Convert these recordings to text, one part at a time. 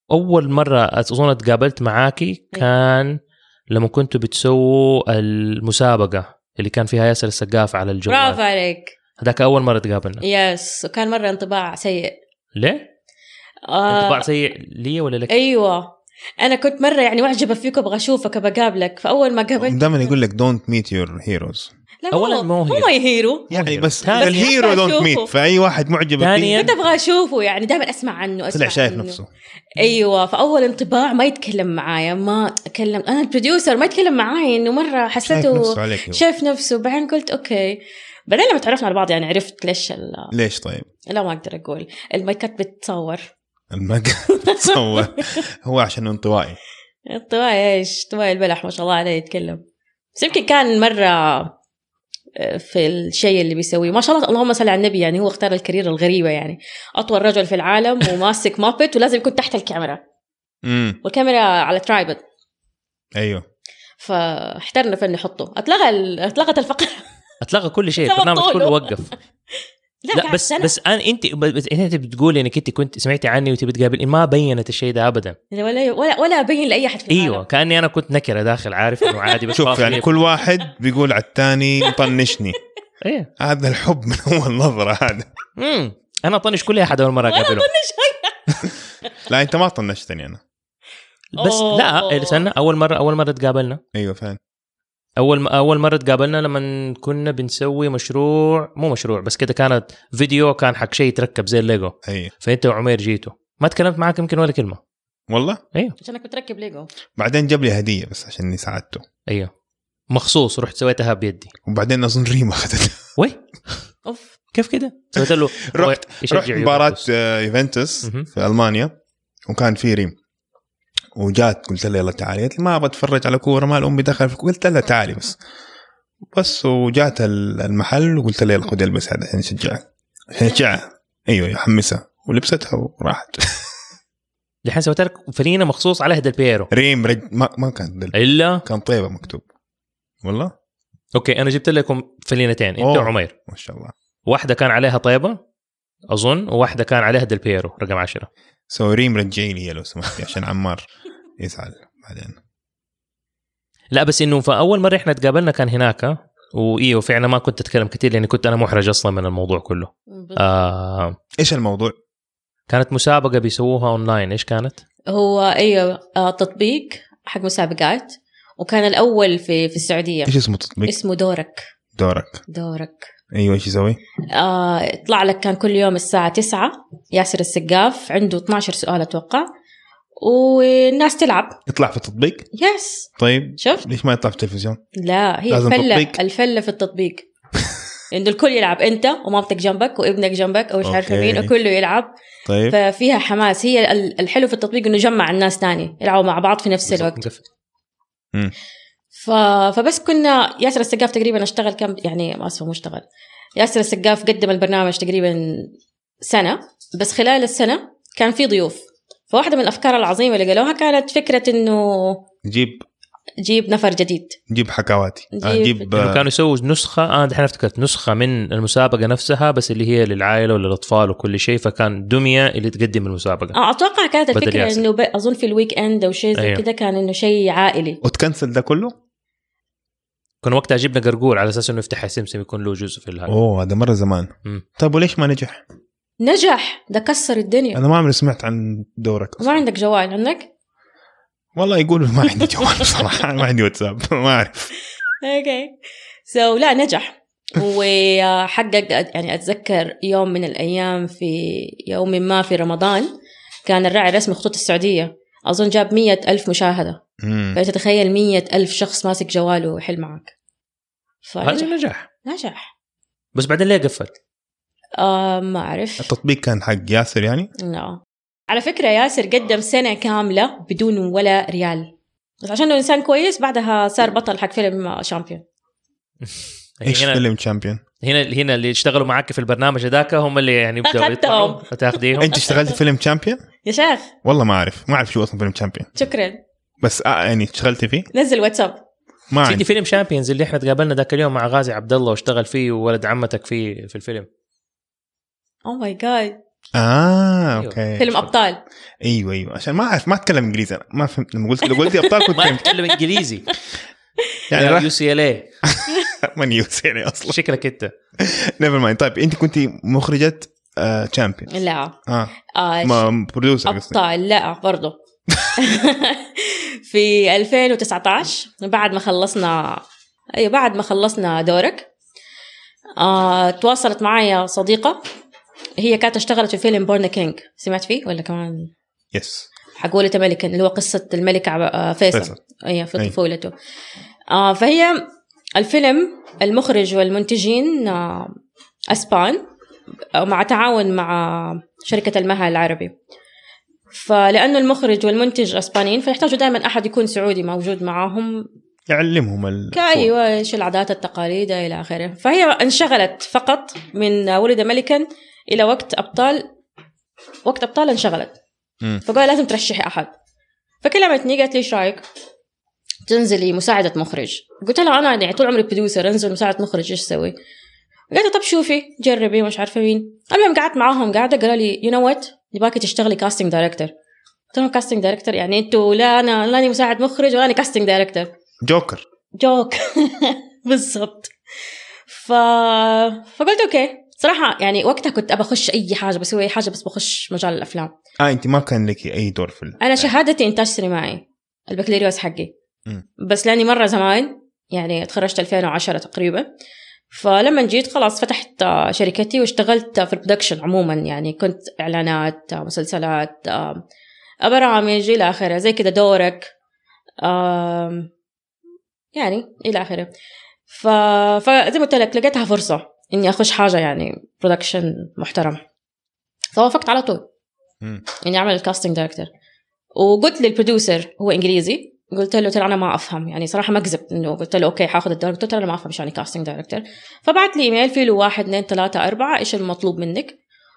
اول مره اظن تقابلت معاكي كان لما كنتوا بتسووا المسابقه اللي كان فيها ياسر السقاف على الجوال. برافو عليك. هذاك اول مره تقابلنا. يس. وكان مره انطباع سيء. ليه؟ انطباع سيء لي ولا لك؟ ايوه انا كنت مره يعني معجبه فيك وابغى اشوفك وبقابلك. فاول ما قابلت دائما يقول لك don't meet your heroes. اولا مو هيرو يعني بس الهيرو دونت ميت. فاي واحد معجب فيه كنت ابغى اشوفه يعني دائما اسمع عنه طلع شايف نفسه. ايوه فاول انطباع ما يتكلم معايا ما اتكلم انا البروديوسر ما يتكلم معايا انه مره حسيته شايف نفسه. بعدين قلت اوكي. بعدين لما تعرفنا على بعض يعني عرفت ليش طيب لا ما اقدر اقول المايكات بتصور بتصور هو عشان انطوائي ايش انطوائي البلح ما شاء الله عليه يتكلم. بس يمكن كان مره في الشيء اللي بيسويه ما شاء الله اللهم صل على النبي. يعني هو اختار الكارير الغريبة يعني أطول رجل في العالم وماسك مابت ولازم يكون تحت الكاميرا والكاميرا على ترايبود. أيوه فاحترنا فين نحطه. أطلقت الفقرة أطلق كل شيء البرنامج كله وقف. لا بس انت بتقولي انك انت كنت سمعتي عني وتبي تقابل ما بينت الشيء ده ابدا ولا ابين لاي احد في العالم. ايوه كاني انا كنت نكره داخل عارف انه عادي. بس شوف يعني كل واحد بيقول على الثاني طنشني. ايه هذا الحب من اول نظره هذا. انا طنش كل احد اول مره اقابله. لا انت ما طنشتني انا بس لا استنى اول مره تقابلنا. ايوه فين اول مره تقابلنا لما كنا بنسوي مو مشروع بس كده كانت فيديو كان حق شيء يتركب زي الليجو. ايوه فانت وعمير جيتوا ما تكلمت معاك يمكن ولا كلمه. والله ايوه عشانك بتركب ليجو. بعدين جاب لي هديه بس عشان ساعدته. ايوه مخصوص رحت سويتها بيدي. وبعدين اظن ريم اخذتها. وي اوف كيف كده سويت له رحت مباراه يوفنتوس في المانيا وكان في ريم وجات قلت لها يلا تعالي. قالت لي ما ابغى اتفرج على كوره ما الام دخل. قلت لها تعالي بس وجات المحل وقلت لها يلا خذي البس هذا عشان نشجعها. ايوه يحمسها ولبستها وراحت. الحين سويت لك فرينه مخصوص على هذا البيرو. ريم ما كان الا كان طيبه مكتوب والله. اوكي انا جبت لكم فرينتين انت وعمير ما شاء الله. واحده كان عليها طيبه اظن وواحده كان عليها دل بيرو رقم 10. ريم رجعي لي لو سمحتي عشان عمار يزعل بعدين. لا بس انه فاول مره احنا تقابلنا كان هناك وايوه فعلا ما كنت اتكلم كثير لاني كنت انا محرج اصلا من الموضوع كله. ايش الموضوع؟ كانت مسابقه بيسووها اونلاين. ايش كانت؟ هو ايوه تطبيق حق مسابقات وكان الاول في السعوديه. ايش اسمه التطبيق؟ اسمه دورك. ايوه ايش يسوي؟ يطلع لك كان كل يوم الساعه 9 ياسر السقاف عنده 12 سؤال اتوقع والناس تلعب. يطلع في التطبيق؟ يس. طيب شفت ليش ما يطلع في التلفزيون؟ لا هي الفله في التطبيق. انه الكل يلعب انت ومامتك جنبك وابنك جنبك او مش عارفه مين وكله يلعب. طيب. ففيها حماس. هي الحلو في التطبيق انه جمع الناس تاني يلعبوا مع بعض في نفس الوقت. فبس كنا ياسر السقاف تقريبا اشتغل كم يعني ما اسمه مشتغل. ياسر السقاف قدم البرنامج تقريبا سنة بس خلال السنة كان في ضيوف. فواحدة من الأفكار العظيمة اللي قالوها كانت فكرة إنه جيب نفر جديد. جيب حكواتي. كانوا يسووا نسخة دحين افتكرت نسخة من المسابقة نفسها بس اللي هي للعائلة وللأطفال وكل شيء. فكان دمية اللي تقدم المسابقة. أتوقع كانت الفكرة إنه أظن في الويك إند أو شيء زي كده كان إنه شيء عائلي. وتكنسل ده كله؟ كنا وقتها جبنا قرقور على أساس إنه يفتح سمسم يكون له جزء في الهذا. هذا مرة زمان. طيب وليش ما نجح؟ ده كسر الدنيا. أنا ما عمري سمعت عن دورك. ما عندك جوال عندك؟ والله يقولوا ما عندي جوال بصراحة. ما عندي واتساب ما أعرف. أوكي لا نجح وحقق يعني. أتذكر يوم من الأيام في يوم ما في رمضان كان الراعي الرسمي خطوط السعودية أظن جاب 100,000 مشاهدة. فأنت تتخيل 100,000 شخص ماسك جواله ويحل معك. هذا نجح بس بعدين ليه قفل؟ ما أعرف. التطبيق كان حق ياسر يعني؟ لا على فكرة ياسر قدم سنة كاملة بدون ولا ريال بس عشان إنه إنسان كويس بعدها صار بطل حق فيلم شامبيون. إيش فيلم شامبيون؟ هنا اللي اشتغلوا معك في البرنامج هذاك هم اللي يعني بدأوا يطلعوا وتاخديهم. أنت اشتغلت فيلم شامبيون؟ يا شيخ والله ما أعرف شو أصلا فيلم شامبيون. شكرا. بس يعني اشتغلتي فيه؟ نزل واتساب. سيدي فيلم شامبيونز اللي احنا تقابلنا ذاك اليوم مع غازي عبد الله واشتغل فيه وولد عمتك فيه في الفيلم. أوه ماي جاد اوكي فيلم ابطال. ايوه عشان ما اعرف ما اتكلم انجليزي أنا. ما فهمت لما قلت ابطال كنت ما اتكلم انجليزي يعني راح UCLA من UCLA اصلا شكلك انت. نيفر مايند. طيب انت كنتي مخرجة تشامبيون؟ لا ما برودوسر ابطال لا برضو. في 2019 بعد ما خلصنا دورك تواصلت معايا صديقة هي كانت اشتغلت في فيلم بورن كينج. سمعت فيه ولا كمان؟ يس حقولة ملكا اللي هو قصة الملك فيصل في طفولته. فهي الفيلم المخرج والمنتجين أسبان مع تعاون مع شركة المها العربي. فلأنه المخرج والمنتج أسبانيين فيحتاجوا دائما أحد يكون سعودي موجود معهم يعلمهم أيوة إيش العادات التقاليد إلى آخره. فهي انشغلت فقط من ولد ملكا إلى وقت أبطال انشغلت. فقال لازم ترشحي أحد. فكلمتني قالت لي إيش رأيك تنزلي مساعدة مخرج؟ قلت لها أنا يعني طول عمري بروديوسر أنزل مساعدة مخرج إيش سوي؟ قالت طب شوفي جربي مش عارفة مين. المهم قعدت معاهم قاعدة قالوا لي you know what نباكي تشتغلي كاستنج دايركتور. قلت لهم كاستنج دايركتور يعني أنتوا لا أنا مساعد مخرج ولا أنا كاستنج دايركتور جوك بالضبط. فقلت أوكي صراحة يعني وقتها كنت أبى أخش أي حاجة بسوي أي حاجة بس بخش مجال الأفلام. أنت ما كان لك أي دور في أنا شهادتي إنتاج سينمائي البكالوريوس حقي بس لاني مرة زمان يعني تخرجت 2010 تقريبا. فلما جيت خلاص فتحت شركتي واشتغلت في البرودكشن عموما يعني كنت إعلانات مسلسلات برامج إلى آخره زي كده دورك يعني إلى آخره. فزي ما قلت لك لقيتها فرصة إني أخش حاجة يعني برودكشن محترم. فوافقت على طول إني أعمل الكاستنج دايركتور. وقلت للبروديوسر هو إنجليزي قلت له ترى أنا ما أفهم يعني صراحة ما كذبت إنه قلت له أوكي حاخذ الدور. قلت له أنا ما أفهم يعني كاستنج دايركتور. فبعت لي إيميل فيه له 1 2 3 4 إيش المطلوب منك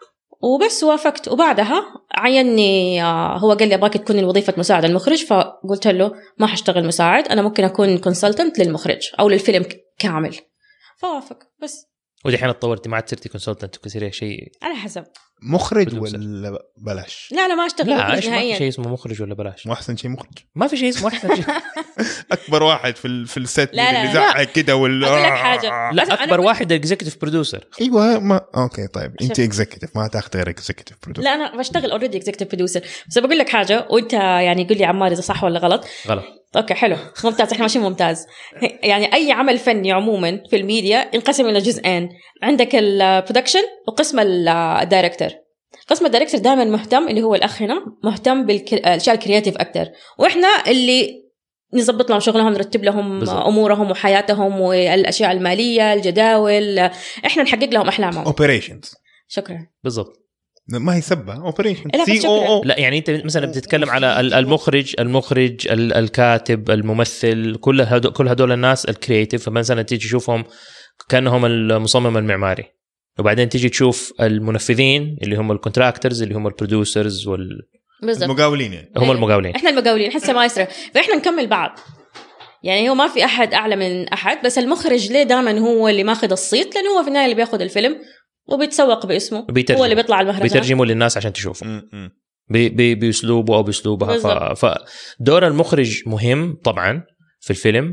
وبس وافقت. وبعدها عيني هو قال لي أبغاك تكوني وظيفة مساعد المخرج. فقلت له ما حشتغل مساعد أنا ممكن أكون كونسلتنت للمخرج أو للفيلم كامل. فوافق بس. ودي حين اتطورتي ما عاد صرتي كونسلتنت وكثير شيء على حسب مخرج ولا بلاش؟ لا ما اشتغل مخرج نهائيا. ما في شيء اسمه مخرج ولا بلاش. مو احسن شيء مخرج. ما في شيء اسمه احسن شيء. اكبر واحد في الست اللي زعق كده ولا اقول لك حاجه. لا اكبر واحد اكزيكتيف بروديوسر. ايوه ما اوكي طيب انت اكزيكتيف ما تاخذ غير اكزيكتيف بروديوسر. لا انا بشتغل اوريدي اكزيكتيف بروديوسر بس بقول لك حاجه وانت يعني قول لي عمار اذا صح ولا غلط. اوكي حلو ممتاز احنا ماشيين ممتاز. يعني اي عمل فني عموما في الميديا ينقسم الى جزئين. عندك البرودكشن وقسم الدايركتور. قسم الدايركتور دائما مهتم اللي هو الاخ هنا مهتم بالاشياء الكرياتيف اكثر واحنا اللي نظبط لهم شغلهم نرتب لهم بالزبط. امورهم وحياتهم والاشياء الماليه الجداول احنا نحقق لهم احلامهم. اوبريشنز. شكرا بالضبط. ما هي سبه اوبريشن لا يعني انت مثلا بتتكلم على المخرج الكاتب الممثل كل هدول الناس الكرياتيف. فمثلا تيجي تشوفهم كانهم المصمم المعماري وبعدين تيجي تشوف المنفذين اللي هم الكونتراكتورز اللي هم البروديوسرز المقاولين يعني. هم المقاولين. احنا المقاولين احنا سمايستر فاحنا نكمل بعض. يعني هو ما في احد اعلى من احد بس المخرج ليه دائما هو اللي ماخذ الصيت لانه هو في النهايه اللي بياخذ الفيلم وبيتسوق باسمه هو اللي بيطلع المهرجان بيترجمه للناس عشان تشوفه باسلوبه او باسلوبها. فدور المخرج مهم طبعا في الفيلم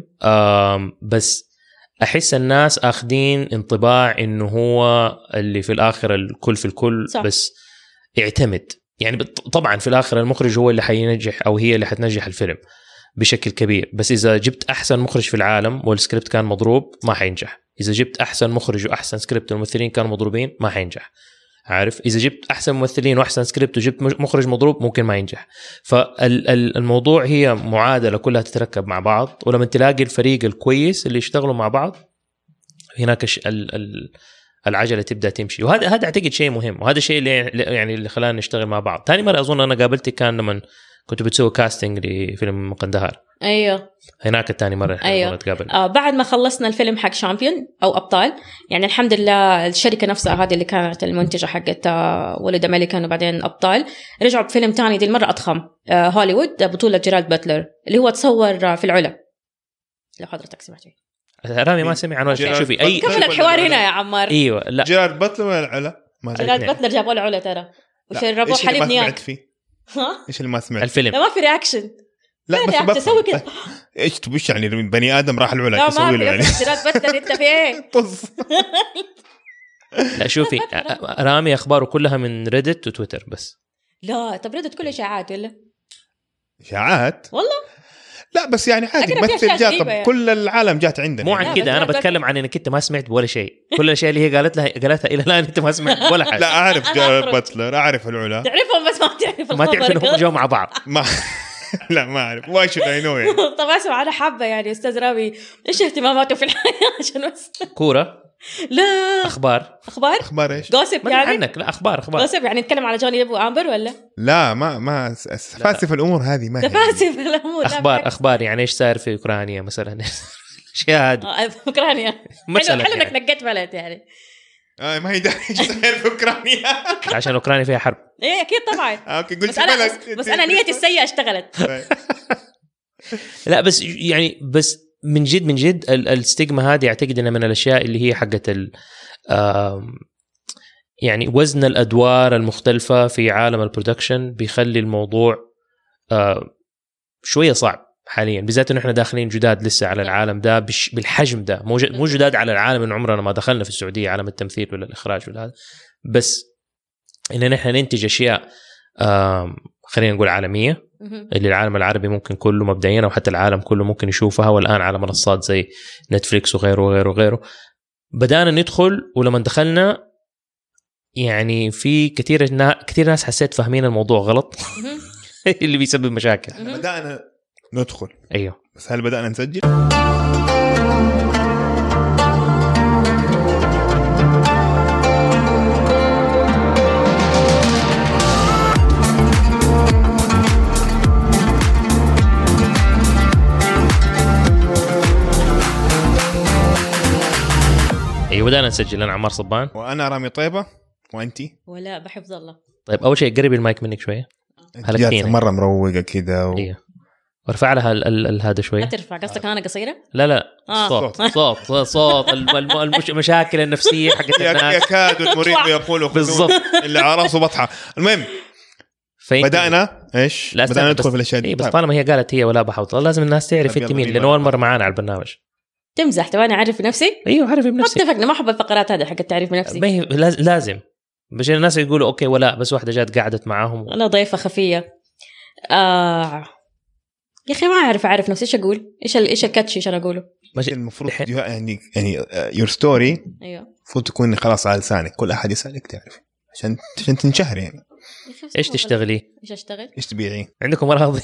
بس احس الناس اخذين انطباع انه هو اللي في الاخر الكل في الكل صح. بس يعتمد يعني طبعا في الاخر المخرج هو اللي حينجح او هي اللي حتنجح الفيلم بشكل كبير. بس اذا جبت احسن مخرج في العالم والسكريبت كان مضروب ما حينجح. اذا جبت احسن مخرج واحسن سكريبت والممثلين كانوا مضروبين ما حينجح. عارف اذا جبت احسن ممثلين واحسن سكريبت وجبت مخرج مضروب ممكن ما ينجح. فالموضوع هي معادله كلها تتركب مع بعض ولما تلاقي الفريق الكويس اللي يشتغلوا مع بعض هناك العجله تبدا تمشي. وهذا اعتقد شيء مهم وهذا الشيء اللي يعني اللي خلانا نشتغل مع بعض. ثاني مره اظن انا قابلتك كان لما كنت بتسوي كاستنج لفيلم قندهار. ايوه هناك الثاني مره أيوة. نتقابل بعد ما خلصنا الفيلم حق شامبيون او ابطال يعني الحمد لله الشركه نفسها هذه اللي كانت المنتجه حقت ولد أمريكان وبعدين ابطال رجعوا بفيلم تاني دي المره اضخم هوليوود بطوله جيرالد باتلر اللي هو تصور في العلا. لو حضرتك سمعتي رامي ما سمع عنه. شوفي اي كمل الحوار هنا يا عمار. ايوه لا جيرالد باتلر ولا العلا؟ جيرالد باتلر جابوا له علا ترى وشربوا حليب نياك. ايش اللي ما سمعت؟ الفيلم لا ما في رياكشن. لا بس تسوي كده. ايش يعني بني ادم راح العلا تسوي له يعني بدل انت في ايه؟ لا شوفي رامي اخباره كلها من ريدت وتويتر بس. لا طب ريدت كلها اشاعات ولا اشاعات والله؟ لا بس يعني عادي مثل جات يعني. كل العالم جات عندنا مو عن كده. انا بتكلم عن انك انت ما سمعت ولا شيء. كل الاشياء اللي هي قالتها الى الان انت ما سمعت ولا حاجه. لا اعرف باتلر، اعرف العلا، تعرفهم بس ما تعرف انهم جو مع بعض. لا ما اعرف واي شو اينو يعني. طب اسمع انا حابه يعني استاذ رامي ايش اهتماماته في الحياه عشان بس كوره لا اخبار ايش جوسب يعني عنك. لا اخبار جوسب يعني نتكلم على جوني ديب وامبر ولا لا ما سفاسف الامور هذه ما سفاسف الامور اخبار يعني ايش صار في اوكرانيا مثلا اشياء هذه اوكرانيا مثلا حلو انك نقيت بلد يعني ما هي ايش صار في اوكرانيا عشان اوكرانيا فيها حرب. ايه اكيد طبعا اوكي قلت بس انا نيتي السيئه اشتغلت. لا بس يعني بس من جد الستيغما هذه اعتقد انها من الاشياء اللي هي حقت يعني وزن الادوار المختلفه في عالم البرودكشن بيخلي الموضوع شويه صعب حاليا، بالذات انه احنا داخلين جداد لسه على العالم ده بالحجم ده. مو جداد على العالم ان عمرنا ما دخلنا في السعوديه عالم التمثيل ولا الاخراج ولا هذا، بس ان احنا ننتج اشياء خلينا نقول عالميه اللي العالم العربي ممكن كله مبدئيا او حتى العالم كله ممكن يشوفها، والان على منصات زي نتفليكس وغيره وغيره وغيره. بدانا ندخل، ولما دخلنا يعني في كثير ناس حسيت فاهمين الموضوع غلط اللي بيسبب مشاكل. بدانا ندخل ايوه، بس هل بدانا نسجل؟ ايوه بدانا نسجل. انا عمار صبان وانا رامي طيبه. وانتي؟ ولا بحفظ الله. طيب اول شيء قربي المايك منك شويه. هلكتيني مره مروقه كده ايوه وارفع لها هذا شويه. ترفع قصدك انا قصيره؟ لا صوت المشاكل النفسيه حقت الناس يكاد المريض يقول بالضبط اللي على راسه بطحه. المهم بدأنا ايش؟ بدأنا ندخل في الاشياء دي. بس طالما هي قالت هي ولا بحوط لازم الناس تعرف انت مين، لانه اول مره معانا على البرنامج. تمزح تبغاني اعرف بنفسي؟ ايوه اعرف بنفسي. اتفقنا، ما احب الفقرات هذه حق التعريف بنفسي. لازم باش الناس يقولوا اوكي ولا بس واحده جات قعدت معاهم انا ضيفه خفيه. يا اخي ما اعرف نفسي ايش اقول. ايش الكاتشي عشان اقوله؟ المفروض يعني يور ستوري ايوه المفروض تكون خلاص على لسانك، كل احد يسالك تعرف عشان تنشهر يعني. ايش تشتغلي؟ ايش اشتغل؟ ايش تبيعي؟ عندكم اراضي؟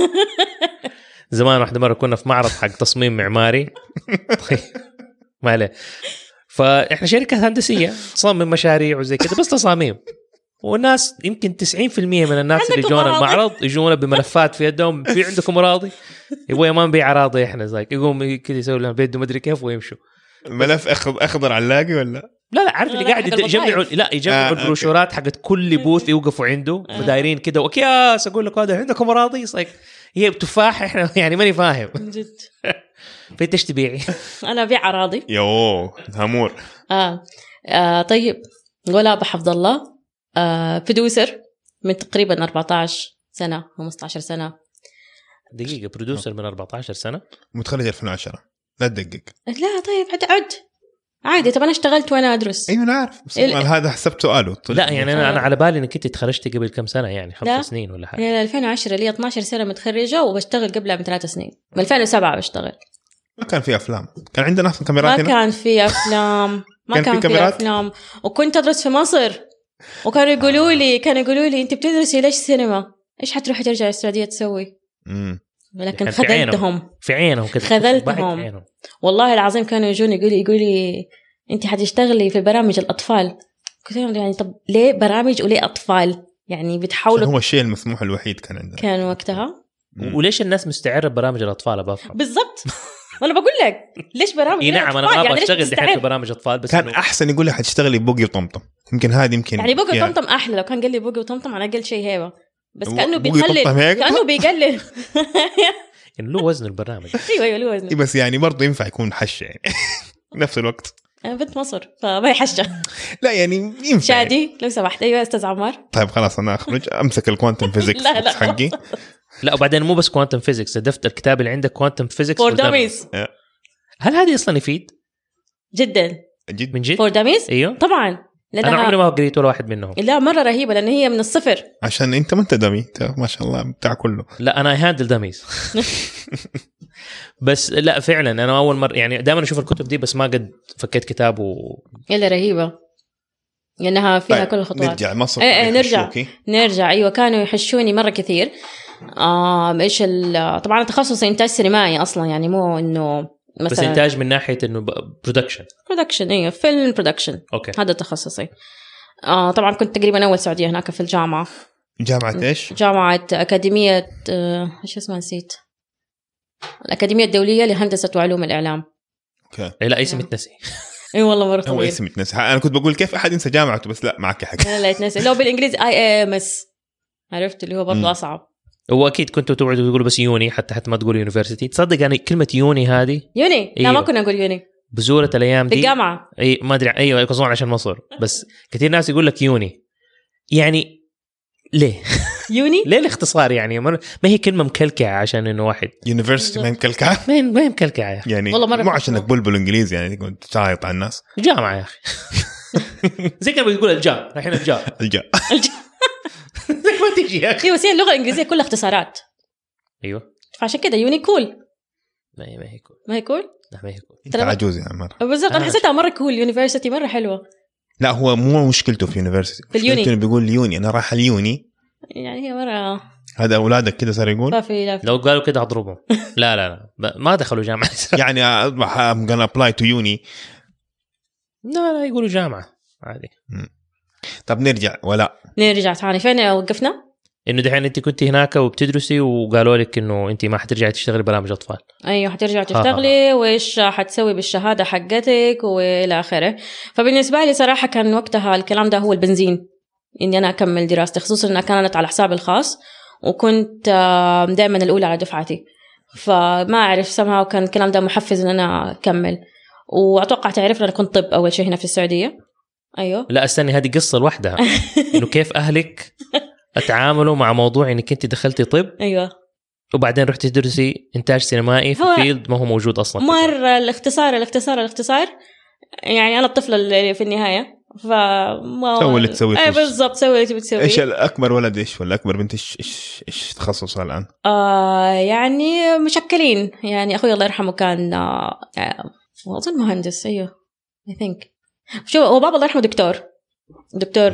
زمان واحده مره كنا في معرض حق تصميم معماري ما عليه، فاحنا شركه هندسيه تصمم مشاريع وزي كده بس تصاميم، والناس يمكن 90% من الناس اللي جونا المعرض يجونا بملفات في يدهم. في عندكم اراضي؟ يبغى ما نبيع اراضي احنا زي يقوم كذا يسوي لهم بيده ما ادري كيف ويمشوا. ملف اخضر علاقي ولا لا عارف اللي قاعد يجمعوا البروشورات حقت كل بوث يوقفوا عنده فدايرين كده وكياس. اقول لك هذا عندكم اراضي صيك هي تفاح احنا يعني ماني فاهم جد. في ايش تبيعي؟ انا ابيع اراضي. يوه هامور. طيب ولا بحفظ الله برودوسر من تقريبا 14 سنه 15 سنه. دقيقه برودوسر من 14 سنه متخرج 2010. لا تدقق. لا طيب عد عادي. طب انا اشتغلت وانا ادرس. ايوه انا عارف بس هذا حسبته سؤاله. لا يعني انا على بالي انك انت تخرجتي قبل كم سنه يعني 5 سنين ولا حاجه. لا 2010 لي 12 سنه متخرجه وبشتغل قبلها ب3 سنين. من 2007 بشتغل. ما كان في افلام، كان عندنا اصلا كاميرات هنا. ما كان في افلام ما كان في افلام. وكنت ادرس في مصر وكانوا يقولوا لي انت بتدرسي ليش سينما؟ ايش حتروحي ترجعي السعوديه تسوي؟ لكن خذلتهم في عينهم كده. خذلتهم والله العظيم. كانوا يجوني يقولوا لي انت حتشتغلي في برامج الاطفال. قلت لهم يعني طب ليه برامج وليه اطفال؟ يعني بتحاولوا. هو الشيء المسموح الوحيد كان عندنا كان وقتها. وليش الناس مستعره ببرامج الاطفال؟ بفهم بالضبط. وانا بقول لك ليش برامج نعم انا ما ابغى اشتغل دحين في برامج اطفال بس كان احسن يقول لي حتشتغلي بوقي وطمطم. يمكن يعني بوقي وطمطم احلى. لو كان قال لي بوقي وطمطم انا قلت شيء هيبه بس كانه بيقلل يعني له وزن البرنامج. ايوه له وزن بس يعني برضه ينفع يكون حش يعني نفس الوقت. أنا بنت مصر فما هي حشة. لا يعني ينفع. شادي لو سمحت. أيوة أستاذ عمار. طيب خلاص أنا أخرج أمسك الكوانتم فيزيكس حقي. لا وبعدين مو بس كوانتم فيزيكس، دفتر الكتاب اللي عندك كوانتم فيزيكس فور داميز. هل هذه اصلا يفيد؟ جدا جد من جد. فور داميز ايوه طبعا. انا عمري ما قريت ولا واحد منهم. لا مره رهيبه لان هي من الصفر. عشان انت ما انت دمي ما شاء الله بتاع كله. لا انا هاندل داميز. بس لا فعلا انا اول مره يعني دائما اشوف الكتب دي بس ما قد فكيت كتاب الا رهيبه لانها فيها طيب. كل الخطوات. نرجع مصر. نرجع ايوه كانوا يحشوني مره كثير. ايش طبعا تخصصي انتاج سينمائي اصلا يعني مو انه مثلا بس انتاج من ناحيه انه برودكشن ايوه فيلم برودكشن. اوكي هذا تخصصي. طبعا كنت تقريبا اول سعوديه هناك في الجامعه. جامعه ايش؟ جامعه اكاديميه ايش اسمها نسيت. الأكاديمية الدولية لهندسة وعلوم الإعلام. اوكي. لا اسم يتنسي. اي والله مرة طويل. هو اسم يتنسي. انا كنت بقول كيف احد ينسى جامعته بس لا معك حق. لا يتنسي. لو بالانجليزي IAMS عرفت اللي هو برضه اصعب. هو اكيد كنتوا توعدوا تقولوا بس يوني حتى ما تقول يونيفرسيتي. تصدق يعني كلمة يوني هذه يوني لا ما كنا نقول يوني بزورة الايام دي بالجامعة. اي ما ادري ايوه خصوصا عشان مصر بس كثير ناس يقول لك يوني يعني ليه؟ يوني ليه الاختصار يعني ما هي كلمة مكلكعة عشان انه واحد يونيفرسيتي ما هي مكلكعة. ما هي مكلكعة يعني مو عشان انك بلبل انجليزي يعني تقول تعايط على الناس. جامعة يا اخي. زي كانوا بيقول الجام الحين الجام زي ما تيجي يا اخي. ايوه بس هي اللغة الانجليزية كلها اختصارات. ايوه فعشان كده يوني كول. ما هي كول. ما هي كول. لا ما هي كول. انت عجوز يا عمر. بالضبط انا حسيتها مرة كول. يونيفرسيتي مرة حلوة. لا هو مو مشكلته في يونيفرسيتي. مشكلته بيقول يوني انا رايح اليوني يعني هي مرة. هذا اولادك كده صار يقول ما في لو قالوا كده اضربهم. لا ما دخلوا جامعة. يعني اصبح I'm gonna apply to uni. لا يقولوا جامعة عادي. طب نرجع ثاني فين وقفنا؟ انه دحين انت كنت هناك وبتدرسي وقالوا لك انه انت ما حترجعي تشتغلي برامج اطفال. ايوه حترجعي تشتغلي وايش حتسوي بالشهاده حقتك والى اخره. فبالنسبه لي صراحه كان وقتها الكلام ده هو البنزين اني انا اكمل دراستي خصوصا انها كانت على حسابي الخاص وكنت دائما الاولى على دفعتي فما اعرف سمها وكان الكلام ده محفز ان انا اكمل. واتوقع تعرف انا كنت طب اول شيء هنا في السعوديه. ايوه لا استني هذه قصه لوحدها. انه كيف اهلك اتعاملوا مع موضوع انك انت دخلتي طب. ايوه وبعدين رحتي تدرسي انتاج سينمائي في فيلد ما هو موجود اصلا. مره الاختصار يعني انا الطفله اللي في النهايه فما سوي اللي تسويه. اي بالضبط سوي اللي بتسويه. ايش الاكبر ولد ايش ولا اكبر بنت ايش تخصصها الان؟ يعني مشكلين يعني اخوي الله يرحمه كان اظن مهندس. ايوه I think شو هو بابا الله يرحمه دكتور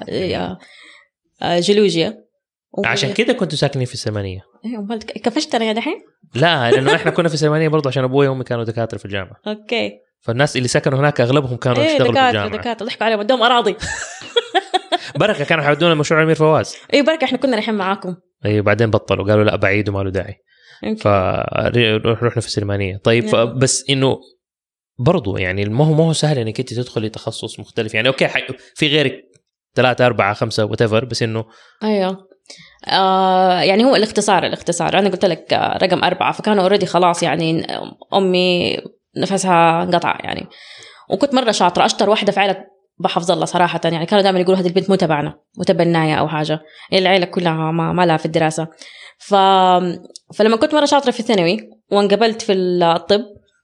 جيولوجيا. عشان كده كنتوا ساكنين في السلمانية. ايوه كفشت انا دحين. لا لانه احنا كنا في السلمانية برضو عشان ابوي وامي كانوا دكاتره في الجامعه. اوكي. فالناس اللي سكنوا هناك اغلبهم كانوا يشتغلوا في الجامعه. دكاتره ضحكوا عليهم ودهم اراضي. بركه كانوا حيودونا مشروع امير فواز. اي بركه احنا كنا رايحين معاكم. اي بعدين بطلوا قالوا لا بعيد وما له داعي. فرحنا في السلمانية. طيب بس انه برضو يعني ما هو سهل انك انت تدخلي تخصص مختلف يعني اوكي في غيرك 3 4 5 whatever بس انه ايوه يعني هو الاختصار انا قلت لك رقم 4 فكانوا اوريدي خلاص يعني امي نفسها انقطع يعني. وكنت مره شاطره اشطر واحده في عائله بحفظ الله صراحه يعني كانوا دائما يقولوا هذه البنت مو تبعنا متبنايه او حاجه يعني العائله كلها ما لها في الدراسه. فلما كنت مره شاطره في الثانوي وانقبلت في الطب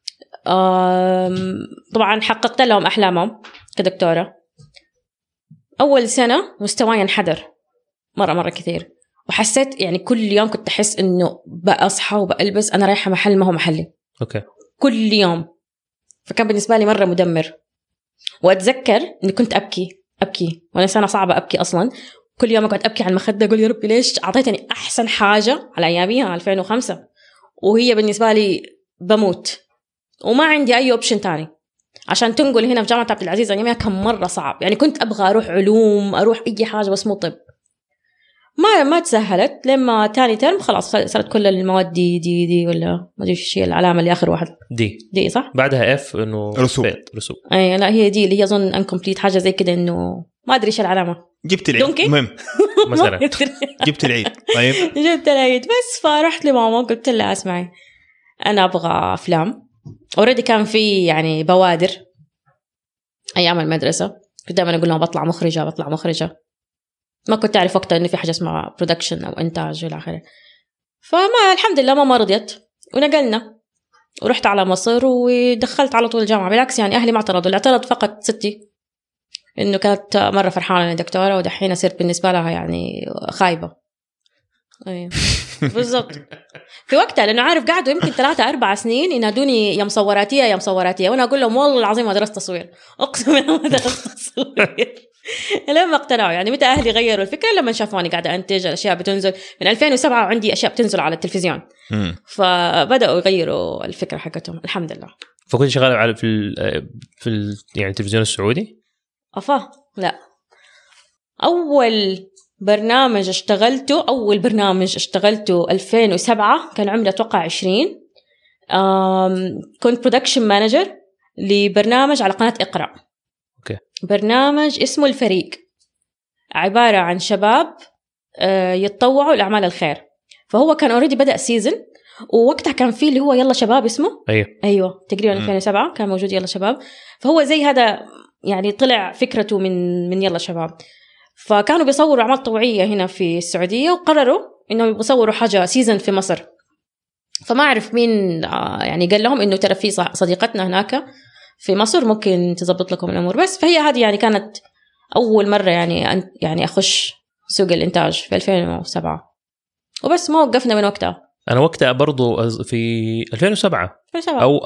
طبعا حققت لهم احلامهم كدكتوره. اول سنه مستواي انحدر مره كثير وحسيت يعني كل يوم كنت احس انه بأصحى وبألبس انا رايحه محل ما هو محلي. اوكي. كل يوم. فكان بالنسبه لي مره مدمر. واتذكر اني كنت ابكي وانا سنه صعبه ابكي اصلا. كل يوم اقعد ابكي على المخده اقول يا ربي ليش اعطيتني احسن حاجه على اياميها 2005 وهي بالنسبه لي بموت وما عندي اي اوبشن تاني عشان تنقل هنا في جامعه عبد العزيز. اياميها كان مره صعب يعني كنت ابغى اروح علوم اروح اي حاجه بس مو طب. ما تسهلت لما تاني ترم خلاص صارت كل المواد دي ولا ما ادري ايش هي العلامه اللي اخر واحد دي صح بعدها اف انه رسوب. اي لا هي دي اللي هي اظن انكمبليت حاجه زي كده انه ما ادري ايش العلامه. جبت العيد المهم مثلا جبت العيد. طيب جبت العيد بس فرحت لماما قلت لها اسمعي انا ابغى افلام. اوريدي كان في يعني بوادر أيام المدرسة كنت دائما أقول لهم بطلع مخرجة. ما كنت أعرف وقتها إنه في حاجة اسمها برودكشن أو إنتاج إلى آخره. فما الحمد لله ما رضيت ونقلنا ورحت على مصر ودخلت على طول الجامعة. بالعكس يعني أهلي ما اعترضوا، اللي اعترض فقط ستي إنه كانت مرة فرحانة إني دكتورة ودحين صرت بالنسبة لها يعني خايبة. أيه. بالضبط في وقتها، لأنه عارف قعدوا يمكن 3-4 سنين ينادوني يا مصوراتية وأنا أقول لهم والله العظيم ما درست تصوير، أقسم بالله ما درست تصوير. لما اقتنعوا يعني متى أهلي غيروا الفكرة لما شافوني قاعدة أنتج الأشياء بتنزل من 2007 وعندي أشياء بتنزل على التلفزيون. فبدأوا يغيروا الفكرة حقتهم الحمد لله. فكنت شغال على يعني التلفزيون السعودي؟ لا، أول برنامج اشتغلته 2007 كان عمري أتوقع 20. كنت برودكشن مانجر لبرنامج على قناة إقرأ. برنامج اسمه الفريق، عبارة عن شباب يتطوعوا لأعمال الخير. فهو كان أوريدي بدأ سيزن، ووقتها كان فيه اللي هو يلا شباب اسمه أيوة تقريبا 2007 كان موجود يلا شباب. فهو زي هذا يعني طلع فكرته من يلا شباب. فكانوا بيصوروا أعمال طوعية هنا في السعودية وقرروا إنهم يصوروا حاجة سيزن في مصر. فما أعرف مين يعني قال لهم إنه ترى في صديقتنا هناك في مصر ممكن تزبط لكم الأمور. بس فهي هذه يعني كانت أول مرة يعني أخش سوق الإنتاج في 2007 وبس. ما وقفنا من وقتها. أنا وقتها برضو في 2007 أو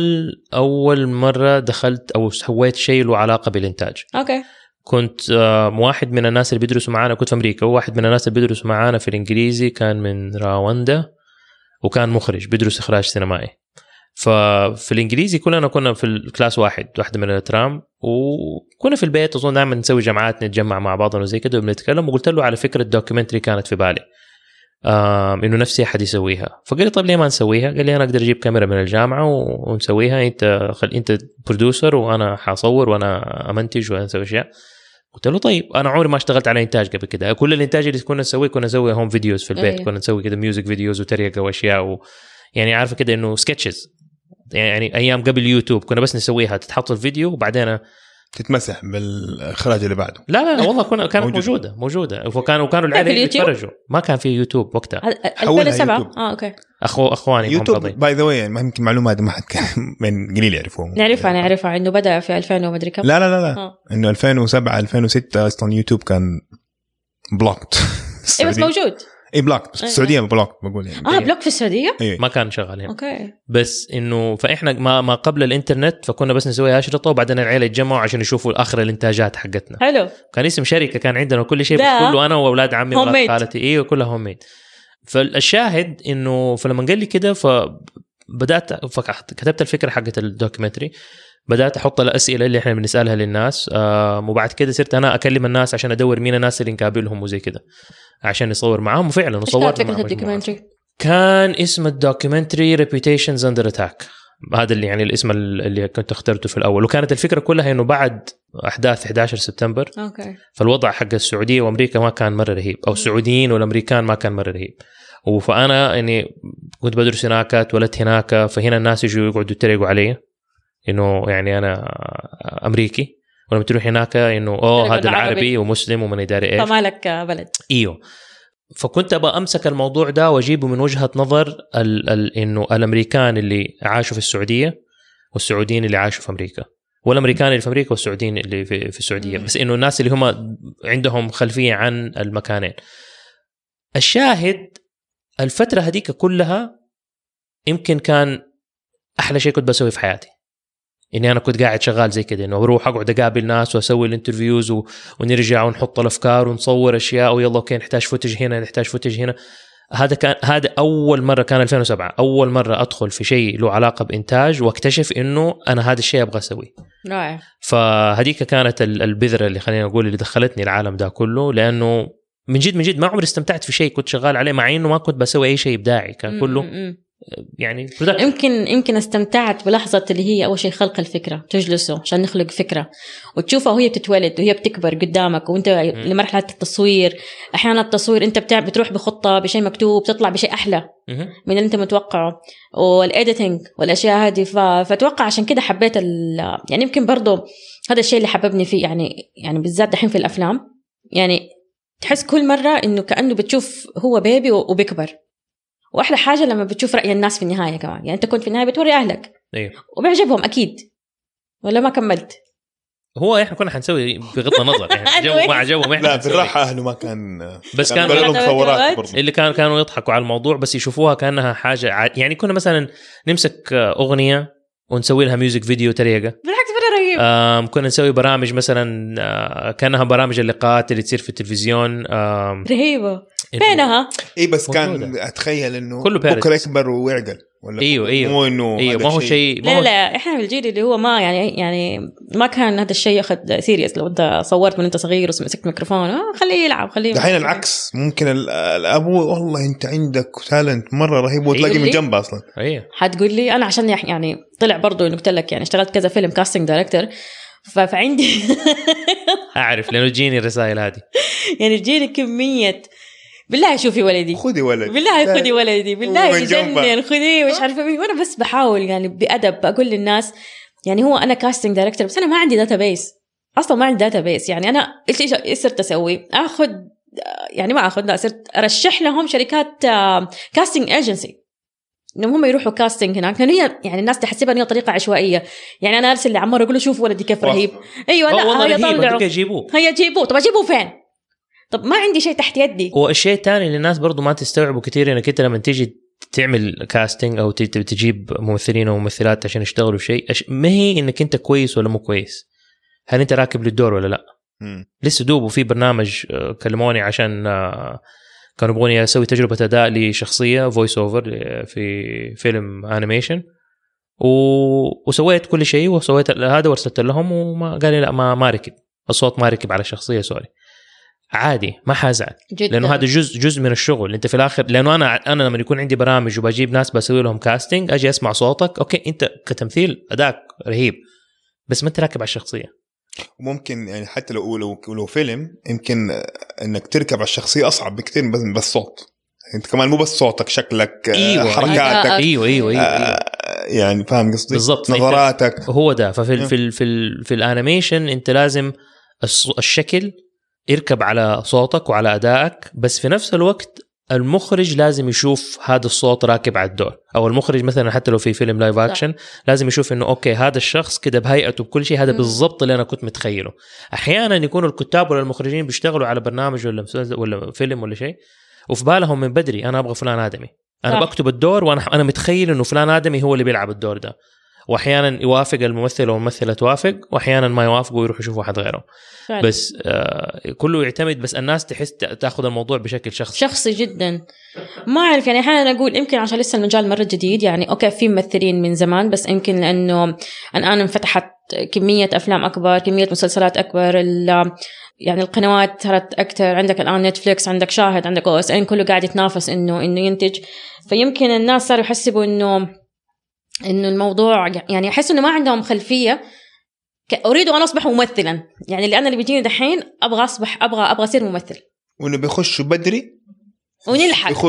أول مرة دخلت أو سويت شيء له علاقة بالإنتاج. كنت واحد من الناس اللي بيدرسوا معانا، كنت في أمريكا، وواحد من الناس اللي بيدرسوا معانا في الإنجليزي كان من راوندا وكان مخرج بيدرس إخراج سينمائي. ففي الإنجليزي كلنا كنا في الكلاس واحدة من الترام، وكنا في البيت أظن دائما نسوي جمعات نتجمع مع بعضنا وزي كده وبنتكلم. وقلت له على فكرة دوكيومنتري كانت في بالي إنه نفسي أحد يسويها. فقال لي طب ليه ما نسويها؟ قال لي أنا أقدر أجيب كاميرا من الجامعة ونسويها، أنت برودوسر وأنا حاصور وأنا أمنتج وأنا أسوي أشياء. قلت له طيب. أنا عمري ما اشتغلت على إنتاج قبل كده، كل الإنتاج اللي كنا نسوي هوم فيديوز في البيت. كنا نسوي كده ميوزك فيديوز وتريقة وأشياء يعني عارفة كده إنه سكتشز، يعني أيام قبل يوتيوب كنا بس نسويها تتحط الفيديو وبعدين تتمسح بالإخراج اللي بعده. لا والله كانت موجودة وكانوا العيلة يتفرجوا. ما كان في يوتيوب وقتها 2007. أوكي. أخواني يوتيوب باي ذا واي ما يمكن معلومة ما حد من قليل يعرفوه. نعرفها إنه بدأ في 2000 وما أدري كم. لا إنه 2007 2006 أصلا يوتيوب كان بلوكت. بس موجود. بلوك بس السعوديه بلوك بقول يعني بلوك في السعوديه ما كان شغال هنا. اوكي. بس انه فاحنا ما قبل الانترنت فكنا بس نسوي اشرطه وبعدين العيله يتجمعوا عشان يشوفوا اخر الانتاجات حقتنا. حلو. كان اسم شركه كان عندنا كل شيء كله انا واولاد عمي واولاد خالتي كلها هوم ميد. فالشاهد انه فلما قال لي كده فبدات كتبت الفكره حقت الدوكيومنتري، بدات احط الاسئله اللي احنا بنسالها للناس وبعد كده صرت انا اكلم الناس عشان ادور مين الناس اللي نقابلهم وزي كده عشان نصور معهم. وفعلا صورنا فكره الدوكيومنتري كان اسم الدوكيومنتري ريبيوتيشنز اندر اتاك. هذا اللي يعني الاسم اللي كنت اخترته في الاول. وكانت الفكره كلها انه بعد احداث 11 سبتمبر اوكي فالوضع حق السعوديه وامريكا ما كان مره رهيب، او السعوديين والامريكان ما كان مره رهيب. فانا يعني كنت بدرس هناك، اتولدت هناك، فهنا الناس يجوا يقعدوا يتريقوا علي انه يعني انا امريكي، ولما تروح هناك انه هذا العربي ومسلم ومن يداري ايش فمالك بلد. فكنت ابغى امسك الموضوع ده واجيبه من وجهة نظر انه الامريكان اللي عاشوا في السعودية والسعوديين اللي عاشوا في امريكا، والامريكان اللي في امريكا والسعوديين اللي في السعودية. بس انه الناس اللي هم عندهم خلفية عن المكانين. الشاهد الفترة هذيك كلها يمكن كان احلى شيء كنت بسوي في حياتي، اني انا كنت قاعد شغال زي كده، انه اروح اقعد اقابل ناس واسوي الانترفيوز ونرجع ونحط الافكار ونصور اشياء ويلا اوكي نحتاج فوتج هنا نحتاج فوتج هنا. هذا اول مره كان 2007 اول مره ادخل في شيء له علاقه بانتاج واكتشف انه انا هذا الشيء ابغى اسويه. رائع. فهذيك كانت البذره اللي خلينا نقول اللي دخلتني العالم ده كله، لانه من جد ما عمري استمتعت في شيء كنت شغال عليه، مع انه ما كنت بسوي اي شيء ابداعي، كان كله يعني يمكن استمتعت بلحظة اللي هي أول شيء خلق الفكرة، تجلسوا عشان نخلق فكرة وتشوفها وهي بتتولد وهي بتكبر قدامك وانت لمرحلة التصوير. أحيانا التصوير انت بتروح بخطة بشيء مكتوب تطلع بشيء أحلى من اللي انت متوقعه، والإيديتنج والأشياء هذه. فتوقع عشان كده حبيت يعني يمكن برضو هذا الشيء اللي حببني فيه، يعني بالذات دحين في الأفلام، يعني تحس كل مرة إنه كأنه بتشوف هو بيبي وبيكبر. واحلى حاجه لما بتشوف راي الناس في النهايه كمان، يعني انت كنت في النهايه بتوري اهلك ايوه وبيعجبهم اكيد، ولا ما كملت؟ هو احنا كنا حنسوي بغض النظر يعني جو ما عجبهم احنا لا بالراحه اهله ما كان، بس كان لهم ثورات برضه اللي كانوا يضحكوا على الموضوع بس يشوفوها كانها حاجه يعني كنا مثلا نمسك اغنيه ونسوي لها ميوزك فيديو طريقه بالعكس مره رهيب. كنا نسوي برامج مثلا كانها برامج اللقاءات اللي تصير في التلفزيون رهيبه بينها. اي بس كان اتخيل انه بكره يكبر ويعقل ولا ايوه مو انه ما هو شيء لا احنا في الجيل اللي هو ما يعني ما كان هذا الشيء ياخذ سيريس. لو انت صورت من انت صغير ومسكت ميكروفون خليه يلعب خليه. دحين العكس، ممكن الابو والله انت عندك تالنت مره رهيب وتلاقي من جنبه اصلا. ايوه حتقول لي انا عشان يعني طلع برضو انه قلت لك يعني اشتغلت كذا فيلم كاستنج دايركتور فعندي اعرف لانه تجيني الرسائل هذه يعني تجيني كميه بالله شوفي ولدي خذي ولدي بالله خذي ولدي بالله يجنن خذيه مش عارفه مين. وانا بس بحاول يعني بأدب اقول للناس يعني هو انا كاستنج دايركتور بس انا ما عندي داتابيس اصلا، ما عندي داتابيس. يعني انا ايش صرت اسوي؟ اخذ يعني ما اخذ، لا صرت ارشح لهم شركات كاستنج ايجنسي انهم هم يروحوا كاستنج هناك، لان هي يعني الناس تحسبها انها طريقه عشوائيه. يعني انا ارسل لعمار اقول له شوف ولدي كيف رهيب. ايوه لا هي طلعوا هي جيبوه. طب اجيبوه فين؟ طب ما عندي شيء تحت يدي. والشيء الثاني اللي الناس برضو ما تستوعبوا كثير انك انت لما تيجي تعمل كاستنج او تجيب ممثلين وممثلات عشان يشتغلوا في شيء، ما هي انك انت كويس ولا مو كويس، هل انت راكب للدور ولا لا. لسه دوب وفي برنامج كلموني عشان كانوا يبغوني اسوي تجربه اداء لشخصيه فويس اوفر في فيلم انيميشن، وسويت كل شيء وسويت هذا وارسلت لهم وما قال لي لا ما ركب الصوت، ما ركب على الشخصيه سوري. عادي ما حازعل لانه هذا جزء من الشغل. انت في الاخر لانه انا لما يكون عندي برامج وبجيب ناس بسوي لهم كاستنج اجي اسمع صوتك اوكي انت كتمثيل اداك رهيب بس ما انت راكب على الشخصيه. وممكن يعني حتى لو فيلم يمكن انك تركب على الشخصيه اصعب بكثير من بس صوت. انت كمان مو بس صوتك، شكلك حركاتك ايوه يعني فاهم قصدي بالضبط نظراتك هو ده. في الانيميشن انت لازم الشكل يركب على صوتك وعلى أدائك، بس في نفس الوقت المخرج لازم يشوف هذا الصوت راكب على الدور. أو المخرج مثلا حتى لو في فيلم لايف أكشن لازم يشوف إنه أوكي هذا الشخص كده بهيئته بكل شيء هذا بالضبط اللي أنا كنت متخيله. أحيانا يكونوا الكتاب ولا المخرجين بيشتغلوا على برنامج ولا فيلم ولا شيء وفي بالهم من بدري أنا أبغى فلان آدمي، أنا بكتب الدور وأنا متخيل إنه فلان آدمي هو اللي بيلعب الدور ده، واحيانا يوافق الممثل والممثله توافق واحيانا ما يوافقوا ويروحوا يشوفوا واحد غيره فعلا. بس كله يعتمد، بس الناس تحس تاخذ الموضوع بشكل شخصي جدا. ما اعرف يعني احيانا اقول يمكن عشان لسه المجال مره جديد، يعني اوكي في ممثلين من زمان بس يمكن لانه الان انفتحت كميه افلام اكبر، كميه مسلسلات اكبر، يعني القنوات صارت اكثر. عندك الان نتفليكس، عندك شاهد، عندك OSN، كله قاعد يتنافس انه ينتج. فيمكن الناس صاروا يحسبوا انه الموضوع يعني يحس انه ما عندهم خلفيه. اريد ان اصبح ممثلا، يعني اللي انا اللي بيجيني دحين ابغى ابغى اصير ممثل، وانه بيخشوا بدري ونلحق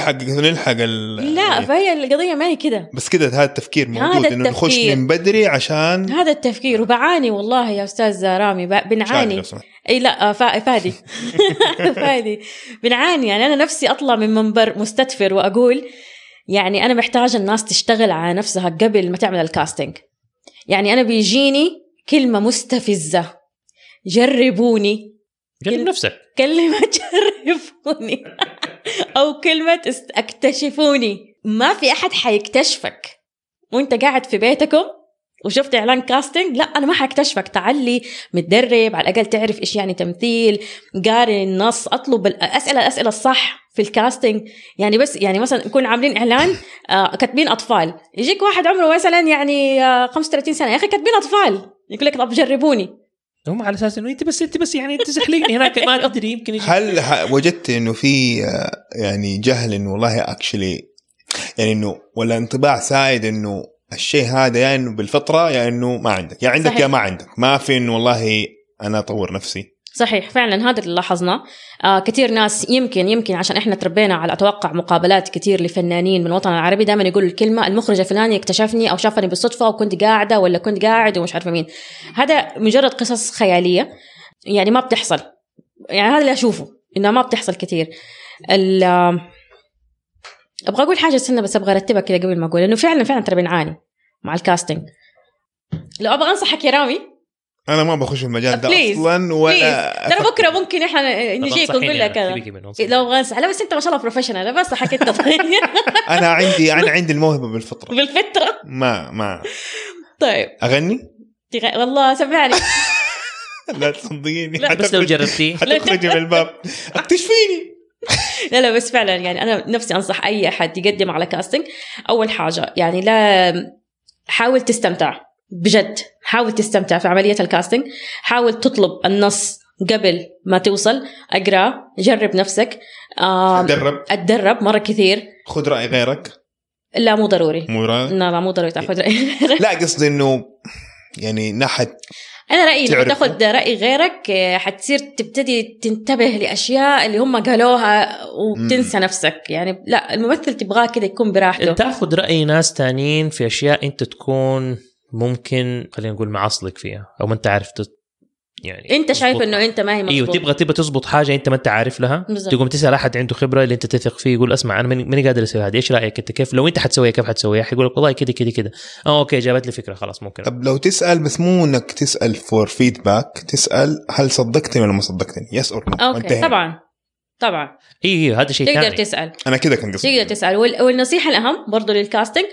لا فهي القضيه ما هي كده، بس كده هذا التفكير موجود انه نخش من بدري عشان هذا التفكير. وبعاني والله يا استاذ رامي بنعاني. اي لا فادي فادي بنعاني. يعني انا نفسي اطلع من منبر مستدفر واقول يعني أنا محتاجة الناس تشتغل على نفسها قبل ما تعمل الكاستنج. يعني أنا بيجيني كلمة مستفزة، جربوني، جرب نفسك، كلمة جربوني أو كلمة اكتشفوني. ما في أحد حيكتشفك وانت قاعد في بيتكم وشفت إعلان كاستنج. لا أنا ما حاكتشفك، تعالي متدرب على الأقل تعرف إيش يعني تمثيل، قاري النص، أطلب الأسئلة الصح في الكاستنج. يعني بس يعني مثلا نكون عاملين إعلان كاتبين أطفال، يجيك واحد عمره مثلا يعني 35 سنة، يا أخي كاتبين أطفال، يقول لك طب جربوني. هم على أساس إنه أنت بس يعني تزحلقني هناك ما أدري يمكن هل وجدت إنه في يعني جهل إنه والله أكشلي يعني انه ولا انطباع سائد انه الشيء هذا يا انه بالفطره يا انه ما عندك، يا عندك صحيح. يا ما عندك، ما في انه والله انا اطور نفسي. صحيح فعلا هذا اللي لاحظناه. كثير ناس يمكن عشان احنا تربينا على اتوقع مقابلات كثير لفنانين من الوطن العربي دائما يقولوا الكلمه المخرج الفلاني اكتشفني او شافني بالصدفه وكنت قاعده ولا كنت قاعد ومش عارفه مين. هذا مجرد قصص خياليه يعني ما بتحصل، يعني هذا اللي اشوفه انها ما بتحصل كثير. ابغى اقول حاجه استنى بس ابغى ارتبها كذا قبل ما اقول انه فعلا ترى بنعاني مع الكاستنج. لو ابغى انصحك يا رامي، انا ما بخش المجال ده اصلا ولا ترى بكره ممكن احنا نجيك ونقول لك لو ابغى انصح. لا بس انت ما شاء الله بروفيشنال، بس حكيت طيب. انا عندي الموهبه بالفطره ما طيب اغني والله سمعني. لا تصدقيني بس لو جربتي هتخرجي من الباب اكتشفيني. لا بس فعلا يعني انا نفسي انصح اي احد يقدم على كاستنج، اول حاجه يعني لا حاول تستمتع بجد، حاول تستمتع في عمليه الكاستنج، حاول تطلب النص قبل ما توصل، اقرا، جرب نفسك، اتدرب مره كثير، خذ راي غيرك. لا مو ضروري لا مو ضروري تاخذ راي غيرك. لا قصدي انه يعني ناحيه أنا رأيي لما تاخد رأي غيرك حتصير تبتدي تنتبه لأشياء اللي هم قالوها وتنسى نفسك. يعني لا الممثل تبغاه كده يكون براحته، تاخد رأي ناس تانيين في أشياء أنت تكون ممكن خلينا نقول معصلك فيها أو ما أنت عارف يعني أنت شايف إنه أنت ما هي مظبوط. أيوة تبغى تزبط حاجة أنت ما أنت عارف لها، تقوم تسأل أحد عنده خبرة اللي أنت تثق فيه، يقول أسمع أنا ماني قادر أسوي هذه، إيش رأيك أنت؟ كيف لو أنت حتسويها كيف حتسويها؟ يقول لك والله كده أوكي جابت لي فكرة خلاص ممكن. طب لو تسأل بس مو إنك تسأل فور فيدباك، تسأل هل صدقتني ولا ما صدقتني، يس أور نو. أوكي طبعا إيه هذا شيء تقدر ثاني. تسأل، أنا كده كان قصدي تقدر تسأل. والنصيحة الأهم برضو للكاستنج،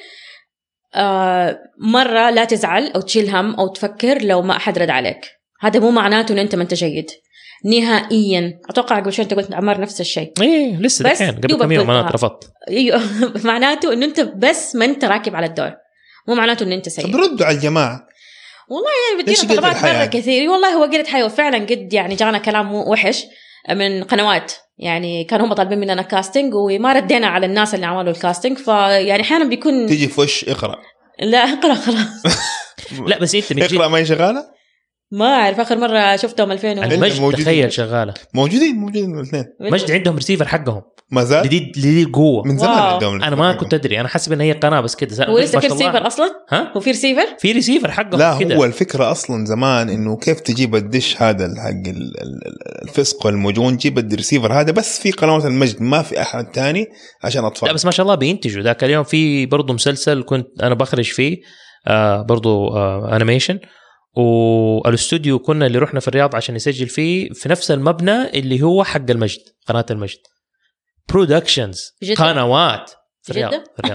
مرة لا تزعل أو تشيل هم أو تفكر لو ما أحد رد عليك، هذا مو معناته إن أنت ما أنت جيد نهائيا. أتوقع قبل شوي أنت قلت عمار نفس الشيء. إيه لسه دحين قبل كم يوم أنا رفضت. أيوه معناته إنه أنت بس ما أنت راكب على الدور، مو معناته إن أنت سيء. طب ردوا على الجماعة والله يعني بدينا طلبات مرة كثير. والله هو قلت حيوة فعلا قد يعني جانا كلام وحش من قنوات، يعني كانوا هم طالبين مننا كاستنج وما ردينا على الناس اللي عملوا الكاستنج. فيعني أحيانا بيكون تيجي في وش اقرأ. لا اقرأ خلاص. لا بس أنت اقرأ ما هي شغالة. ما أعرف آخر مرة شفتهم 2000 المجد تخيل شغالة موجودين الاثنين. مجد عندهم ريسيفر حقهم ما زال جديد قوة من زمان عندهم. أنا ما كنت أدري، أنا حسب إن هي قناة بس كده. هو لسه في ريسيفر أصلا؟ ها؟ هو في ريسيفر حقهم. لا كده. هو الفكرة أصلا زمان إنه كيف تجيب الدش هذا حق الفسق والمجون، جيب الريسيفر هذا بس في قنوات المجد، ما في أحد تاني عشان أطفال. لا بس ما شاء الله بينتجوا. ذاك اليوم في برضو مسلسل كنت أنا بخرج فيه برضو أنيميشن، والاستوديو كنا اللي رحنا في الرياض عشان نسجل فيه في نفس المبنى اللي هو حق المجد، قناة المجد برودكشنز، قنوات في الرياض.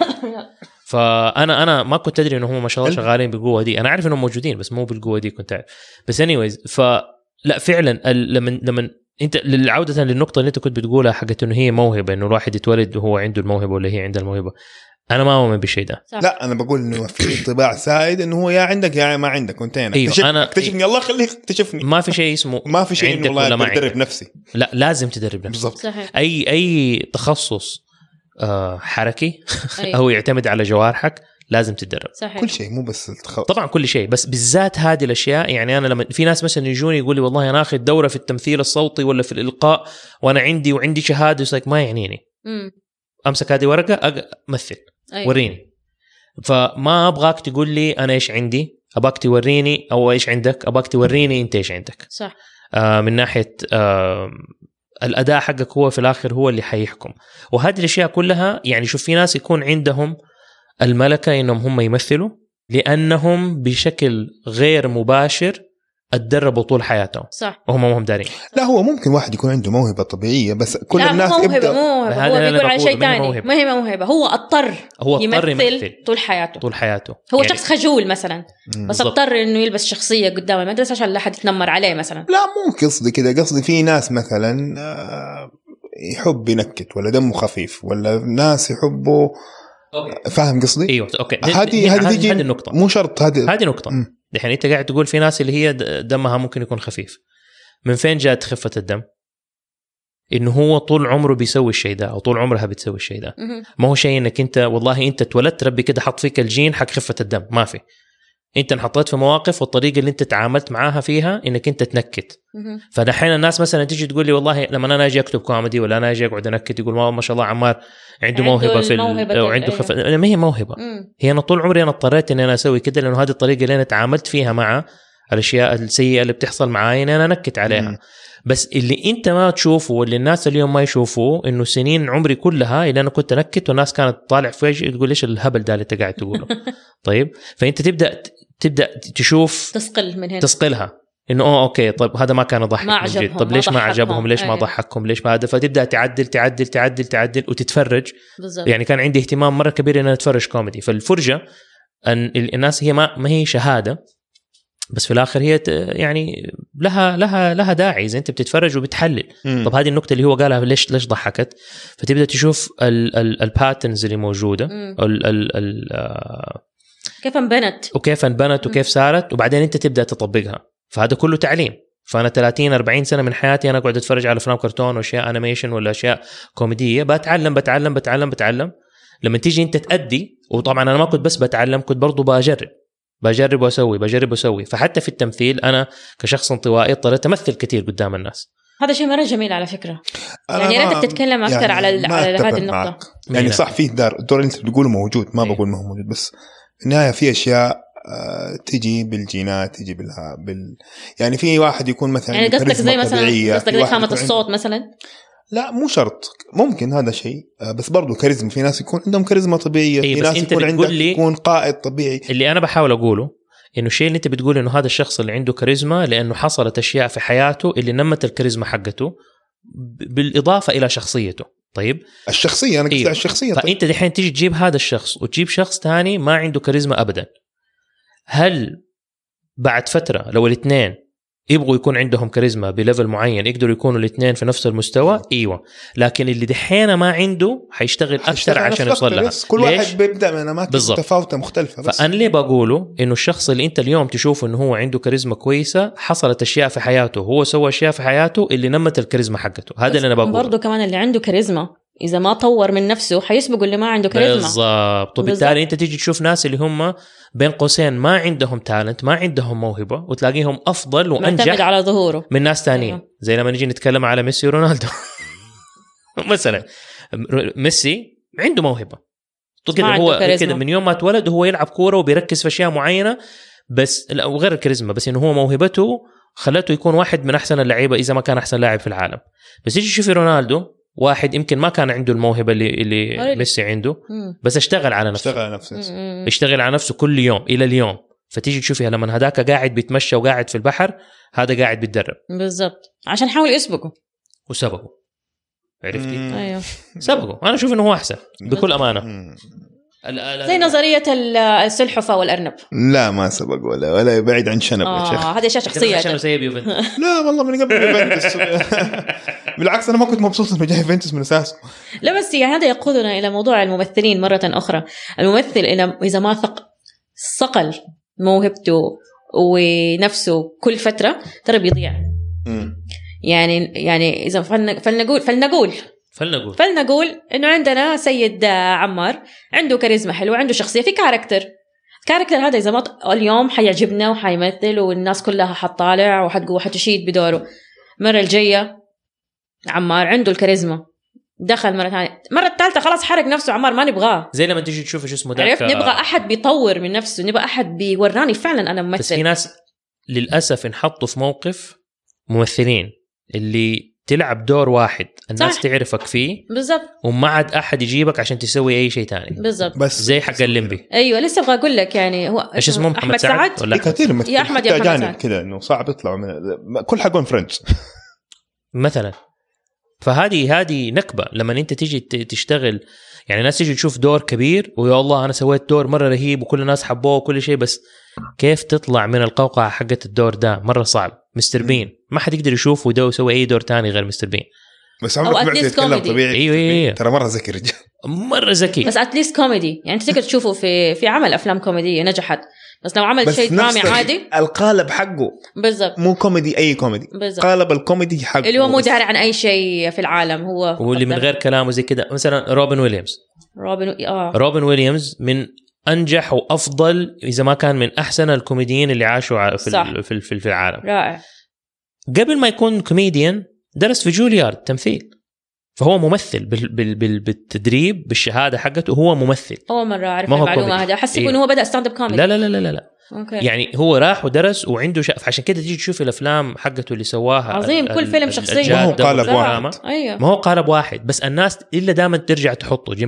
فأنا ما كنت أدري إنه هم ما شاء الله شغالين بالقوة دي. أنا عارف إنهم موجودين بس مو بالقوة دي كنت أعرف. بس anyways فلا فعلا لما أنت عودة للنقطة اللي أنت كنت بتقولها حقت إنه هي موهبة، إنه الواحد يتولد وهو عنده الموهبة ولا هي عندها الموهبة، أنا ما أؤمن بالشيء ده. لا أنا بقول إنه في انطباع سائد إنه هو يا عندك يا ما عندك وانتهينا. أيوة أنا اكتشفني الله خليك اكتشفني. ما في شيء اسمه ما في شيء إنه والله بدرب نفسي. لا لازم تدرب نفسك. بالضبط. أي تخصص حركي أو يعتمد على جوارحك لازم تدرب. صحيح. كل شيء مو بس طبعا كل شيء، بس بالذات هذه الأشياء. يعني أنا لما في ناس مثلا يجوني يقول لي والله أنا أخذ دورة في التمثيل الصوتي ولا في الإلقاء وأنا وعندي شهادة، يسألك ما يعنيني. أمسك هذه ورقة مثل. أيوة. وريني. فما أبغاك تقول لي أنا إيش عندي، أبغاك توريني أو إيش عندك، أبغاك توريني أنت إيش عندك. صح. من ناحية الأداء حقك هو في الآخر هو اللي حيحكم. وهذه الأشياء كلها يعني شوف في ناس يكون عندهم الملكة إنهم هم يمثلوا لأنهم بشكل غير مباشر اتدربوا طول حياتهم. صح. وهم ما هم دارين. لا هو ممكن واحد يكون عنده موهبة طبيعية بس كل الناس هو بيقول على شيء ثاني. ما هي موهبة، هو اضطر يمثل طول حياته. هو يعني شخص خجول مثلا بس اضطر انه يلبس شخصية قدام المدرسة عشان لا حد يتنمر عليه مثلا. لا مو قصدي كده، قصدي في ناس مثلا يحب ينكت ولا دمه خفيف، ولا ناس يحبوا فاهم قصدي؟ ايوه اوكي. هذه النقطة. مو شرط هذه نقطة. الحين انت قاعد تقول في ناس اللي هي دمها ممكن يكون خفيف. من فين جاءت خفة الدم؟ انه هو طول عمره بيسوي الشيء ده او طول عمرها بتسوي الشيء ده. ما هو شيء انك انت والله انت اتولدت ربي كده حط فيك الجين حق خفة الدم، ما في. انت انحطيت في مواقف والطريقه اللي انت تعاملت معاها فيها انك انت تنكت. فدحين الناس مثلا تيجي تقول لي والله لما انا اجي اكتب كوميدي ولا انا اجي اقعد انكت يقول ما شاء الله عمار عنده موهبه في وعنده خفة. ما هي موهبه، هي انا طول عمري انا اضطريت ان انا اسوي كده لانه هذه الطريقه اللي انا تعاملت فيها مع الاشياء السيئه اللي بتحصل معاي ان انا انكت عليها. بس اللي انت ما تشوفه واللي الناس اليوم ما يشوفوه انه سنين عمري كلها اللي انا كنت انكت والناس كانت طالع في وجهي تقول ليش الهبل ده اللي انت قاعد تقوله. طيب فانت تبدا تشوف تسقل من هنا، تسقلها انه اوكي طيب هذا ما كان يضحك من جد، طب ليش ما عجبهم، ليش ما ضحكهم، ليش ما هذا. فتبدا تعدل تعدل تعدل تعدل وتتفرج بالزبط. يعني كان عندي اهتمام مره كبير ان انا اتفرج كوميدي. فالفرجه ان الناس هي ما هي شهاده، بس في الاخر هي يعني لها داعي اذا انت بتتفرج وبتحلل. طب هذه النقطه اللي هو قالها ليش ضحكت، فتبدا تشوف الباترنز اللي موجوده كيف انبنت وكيف صارت، وبعدين انت تبدا تطبقها. فهذا كله تعليم. فانا 30-40 سنه من حياتي انا قاعد اتفرج على افلام كرتون واشياء انيميشن ولا اشياء كوميديه، بتعلم. لما تيجي انت تأدي، وطبعا انا ما كنت بس بتعلم، كنت برضو بجرب واسوي. فحتى في التمثيل انا كشخص انطوائي اضطريت امثل كثير قدام الناس. هذا شيء مرة جميل على فكرة. يعني انت تتكلم اكثر يعني على هذه النقطة. يعني صح فيه الدور اللي انت بتقوله موجود، ما بقول ما هو موجود، بس النهاية في اشياء تجي بالجينات، تجي يعني في واحد يكون مثلا يعني قصدك زي مثلا قصدك خامة الصوت مثلا. لا مو شرط، ممكن هذا شيء، بس برضو كاريزما. في ناس يكون عندهم كاريزما طبيعية، في ناس يكون عندك يكون قائد طبيعي. اللي أنا بحاول أقوله إنه الشيء اللي أنت بتقول إنه هذا الشخص اللي عنده كاريزما لأنه حصلت أشياء في حياته اللي نمت الكاريزما حقته بالإضافة إلى شخصيته. طيب الشخصية أنا قلت الشخصية. فأنت دحين تيجي تجيب هذا الشخص وتجيب شخص تاني ما عنده كاريزما أبدا، هل بعد فترة لو الاثنين يبغوا يكون عندهم كاريزما بليفل معين يقدروا يكونوا الاثنين في نفس المستوى؟ ايوه. لكن اللي دحين ما عنده حيشتغل اكثر عشان يوصل لها. كل واحد بيبدا من اماكن متفاوته مختلفه. بس فانا اللي بقوله انه الشخص اللي انت اليوم تشوفه انه هو عنده كاريزما كويسه، حصلت اشياء في حياته، هو سوى اشياء في حياته اللي نمت الكاريزما حقته. هذا اللي انا بقوله. برضه كمان اللي عنده كاريزما إذا ما طور من نفسه حيسبق اللي ما عنده كاريزما. بالضبط. وبالتالي أنت تيجي تشوف ناس اللي هم بين قوسين ما عندهم تالنت، ما عندهم موهبة، وتلاقيهم أفضل وأنجح على ظهوره من ناس تانيين. زي لما نيجي نتكلم على ميسي ورونالدو مثلا. ميسي عنده موهبة كده، هو كده من يوم ما اتولد وهو يلعب كورة وبيركز في أشياء معينة، بس وغير الكاريزما، بس إنه هو موهبته خلته يكون واحد من أحسن اللعيبة إذا ما كان أحسن لاعب في العالم. بس يجي شوفي رونالدو، واحد يمكن ما كان عنده الموهبة اللي ميسي عنده، بس اشتغل على نفسه كل يوم إلى اليوم. فتيجي تشوفيها لما هداك قاعد بيتمشى وقاعد في البحر، هذا قاعد بيتدرب بالضبط عشان حاول يسبقه، وسبقه. عرفتي؟ أيوه سبقه. أنا أشوف إنه هو أحسن بكل أمانة. زي نظرية السلحفاة والأرنب. لا ما سبق ولا بعيد عن شنب يا شيخ. هذه شخصية. لا والله من قبل يوفنتوس. بالعكس أنا ما كنت مبسوط إنه جاي يوفنتوس من أساسه. لا بس يعني هذا يقودنا إلى موضوع الممثلين مرة أخرى. الممثل إذا ما صقل موهبته ونفسه كل فترة ترى بيضيع. يعني إذا فلنقول إنه عندنا سيد عمار عنده كاريزما حلوة، عنده شخصية، في كاركتر هذا إذا ما اليوم حيعجبنا وحيمثل والناس كلها حتطالع وحتشيد بدوره. مرة الجاية عمار عنده الكاريزما، دخل مرة ثانية، مرة الثالثة خلاص حرق نفسه عمار، ما نبغاه. زي لما تيجي تشوف شو اسمه ده، عرفت؟ نبغى أحد بيطور من نفسه، نبغى أحد بيوراني فعلا أنا ممثل. بس في ناس للأسف انحطوا في موقف، ممثلين اللي تلعب دور واحد الناس صح. تعرفك فيه بالضبط، وما عاد أحد يجيبك عشان تسوي أي شيء تاني بالضبط. بس زي حق الليمبي. أيوة لسه أبغى أقول لك يعني هو إيش اسمه محمد سعد ولا كثير يا أحمد سعد كذا إنه صعب يطلعوا من كل حقون فرنش مثلا. فهذه نكبة لما أنت تيجي تشتغل. يعني الناس تيجي تشوف دور كبير ويا الله أنا سويت دور مرة رهيب وكل الناس حبوه وكل شيء، بس كيف تطلع من القوقعة حقت الدور ده مرة صعب. مستر بين ما حد يقدر يشوفه ده ويسوي أي دور تاني غير مستر بين. بس عمرك سمعت يتكلم طبيعي؟ ايوه ترى مره ذكي رجال، مره ذكي. بس اتليست كوميدي، يعني تقدر تشوفه في عمل افلام كوميديه نجحت. بس لو عمل شيء درامي عادي القالب حقه بالضبط، مو كوميدي اي كوميدي بالزبط. قالب الكوميدي حقه اللي هو مو داري عن اي شيء في العالم، هو واللي من غير كلامه زي كده. مثلا روبن ويليامز من انجح وافضل اذا ما كان من احسن الكوميديين اللي عاشوا في العالم. رائع. قبل ما يكون كوميديان درس في جوليارد تمثيل، فهو ممثل بالتدريب بالشهاده حقته، هو ممثل. اول مره اعرف المعلومه هذا، احسب انه هو بدا ستاند اب كوميدي. لا لا لا لا لا. أوكي. يعني هو راح ودرس وعنده عشان كده تيجي تشوف الافلام حقته اللي سواها عظيم. كل فيلم شخصيه، ما هو قالب واحد. أيوه. ما هو قالب واحد، بس الناس الا دائما ترجع تحطه. جيم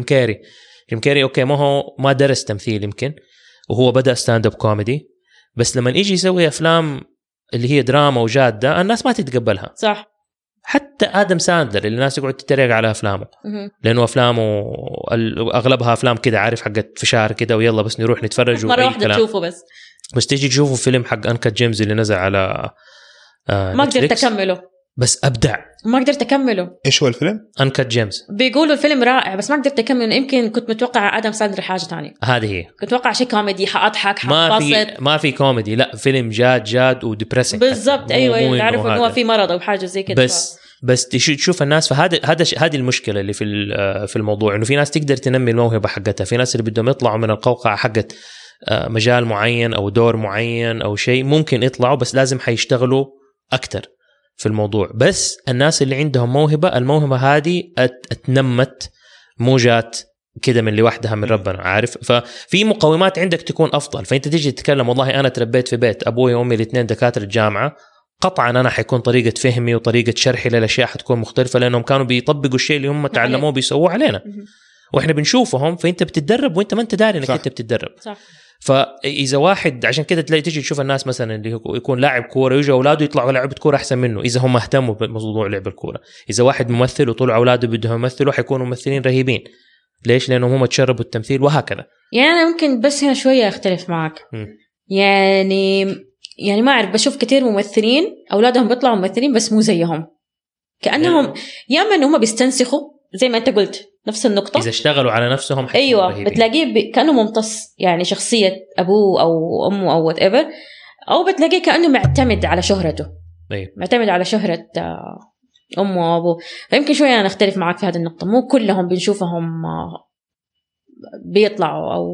كاري اوكي ما درس تمثيل يمكن، وهو بدا ستاند اب كوميدي، بس لما يجي يسوي افلام اللي هي دراما وجاده الناس ما تتقبلها. صح. حتى آدم ساندلر اللي الناس يقعد تتريق على أفلامه، لأنه أفلامه أغلبها أفلام كده عارف حقت فشار كده ويلا بس نروح نتفرج مرة واحدة تشوفه. بس تيجي تشوفه فيلم حق أنكت جيمز اللي نزل على ما قدرت أكمله، بس أبدع. ما قدرت أكمله. إيش هو الفيلم؟ أنكت جيمز. بيقولوا الفيلم رائع بس ما قدرت أكمله. يمكن كنت متوقع آدم ساندلر حاجة تانية. هذه هي. كنت متوقع شيء كوميدي، حأضحك ما في كوميدي، لا فيلم جاد وديبريسنج بالضبط. أيوة نعرف إنه هو في مرض أو حاجة زي كده. بس تشوف الناس، هذه المشكله اللي في الموضوع، انه في ناس تقدر تنمي الموهبه حقتها، في ناس اللي بدهم يطلعوا من القوقعه حقت مجال معين او دور معين او شيء ممكن يطلعوا، بس لازم حيشتغلوا اكتر في الموضوع. بس الناس اللي عندهم الموهبه هذه اتنمت، مو جات كده من لوحدها من ربنا، عارف. ففي مقومات عندك تكون افضل، فانت تيجي تتكلم والله انا تربيت في بيت ابوي وامي الاثنين دكاتره الجامعه، قطعا أنا حيكون طريقة فهمي وطريقة شرحي للأشياء حتكون مختلفة، لأنهم كانوا بيطبقوا الشيء اللي هم تعلموه بيسووه علينا وإحنا بنشوفهم، فأنت بتتدرب وإنت ما أنت داري إنك أنت بتتدرب. صح. فإذا واحد عشان كده تيجي تشوف الناس مثلا اللي يكون لاعب كورة يجوا أولاده يطلعوا لعبة كورة أحسن منه إذا هم اهتموا بموضوع لعب الكورة. إذا واحد ممثل وطلع أولاده بدهم يمثلوا حيكونوا ممثلين رهيبين. ليش؟ لأنهم هم تشربوا التمثيل وهكذا. يعني أنا ممكن بس هنا شوية أختلف معك. يعني ما أعرف، بشوف كتير ممثلين أولادهم بيطلعوا ممثلين بس مو زيهم، كأنهم يا إما إنهم بيستنسخوا زي ما أنت قلت نفس النقطة، إذا اشتغلوا على نفسهم أيوة بتلاقيه كأنه ممتص يعني شخصية أبوه أو أمه أو whatever، أو بتلاقيه كأنه معتمد على شهرته. أيوة. معتمد على شهرة أمه وأبوه. فيمكن شوية أنا أختلف معك في هذه النقطة، مو كلهم بنشوفهم بيطلعوا أو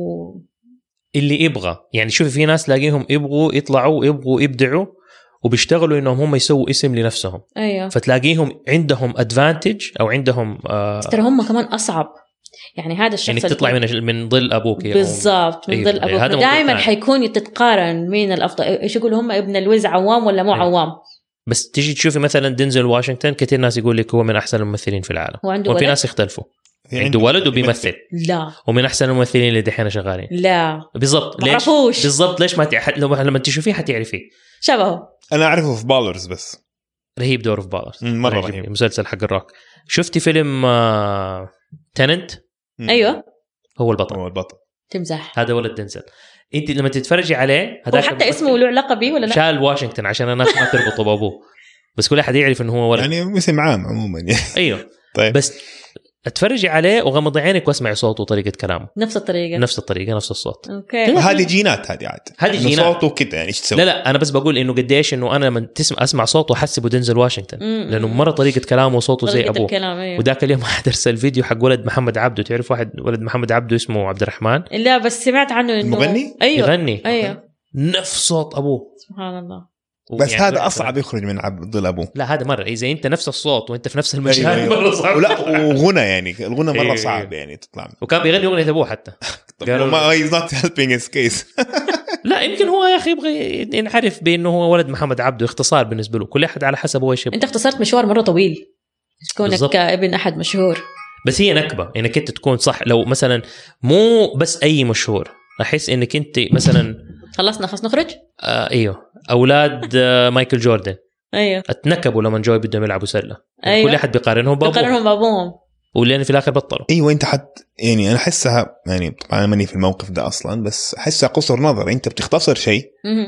اللي يبغى. يعني شوفي في ناس لاقيهم يبغوا يطلعوا ويبغوا يبدعوا وبيشتغلوا انهم هم يسووا اسم لنفسهم. أيوة. فتلاقيهم عندهم ادفانتج او عندهم ترى هم كمان اصعب. يعني هذا الشخص انك تطلع من ظل ابوك بالضبط، من ظل ابوك دائما حيكون تتقارن مين الافضل. ايش يقولوا هم ابن الوز عوام ولا مو عوام. بس تيجي تشوفي مثلا دينزل واشنطن، كثير ناس يقول لك هو من احسن الممثلين في العالم، وفي ناس يختلفوا. عنده ولد وبيمثل، لا ومن احسن الممثلين اللي دحين شغالين. لا بالضبط. ليش بالضبط؟ ليش ما لما تشوفيه حتعرفيه شبهه. انا اعرفه في بالرز، بس رهيب دوره في بالرز، مره رهيب. مسلسل حق الروك. شفتي فيلم تننت؟ ايوه هو البطل تمزح. هذا ولد دينزل. انت لما تتفرجي عليه هذاك حتى اسمه له علاقه بيه ولا لا؟ شال واشنطن عشان الناس ما تربطه بابوه، بس كل احد يعرف انه هو ولد، يعني اسم عام عموما يعني. ايوه طيب. بس اتفرجي عليه وغمضي عينك واسمعي صوته وطريقه كلامه، نفس الطريقه نفس الصوت. اوكي. هذه جينات، هذه عاد هذه جينات صوته كده يعني. ايش تسوي؟ لا انا بس بقول انه قديش انه انا لما اسمع صوته احسبه دينزل واشنطن، لانه مره طريقه كلامه وصوته زي ابوه. أيوه. وذاك اليوم واحد ارسل فيديو حق ولد محمد عبده، تعرف واحد ولد محمد عبده اسمه عبد الرحمن؟ لا بس سمعت عنه انه مغني. ايوه يغني. ايوه نفس صوت ابوه. سبحان الله. بس يعني هذا أصعب يخرج من ظل أبوه. لا هذا مرة إذا أنت نفس الصوت وأنت في نفس المجال مرة صعب. ولا وغنى يعني الغنى مرة صعب يعني تطلع. وكان بيغني أغنية أبوه حتى. ما he's not helping his case. لا يمكن هو يا أخي يبغى ينعرف بأنه هو ولد محمد عبده، اختصار بالنسبة له، كل أحد على حسب هو إيش يبغى. أنت اختصرت مشوار مرة طويل كونك ابن أحد مشهور. بس هي نكبة إنك أنت تكون صح. لو مثلا مو بس أي مشهور، أحس إنك أنت مثلا خلصنا خلص نخرج. ايوه اولاد مايكل جوردن ايوه اتنكبوا لما جوي بدهم يلعبوا سله. أيوة. كل احد بيقارنهم بابوهم واللي في الاخر بطلوا. ايوه انت يعني انا احسها يعني طبعا انا ماني في الموقف ده اصلا، بس احسها قصر نظر. انت بتختصر شيء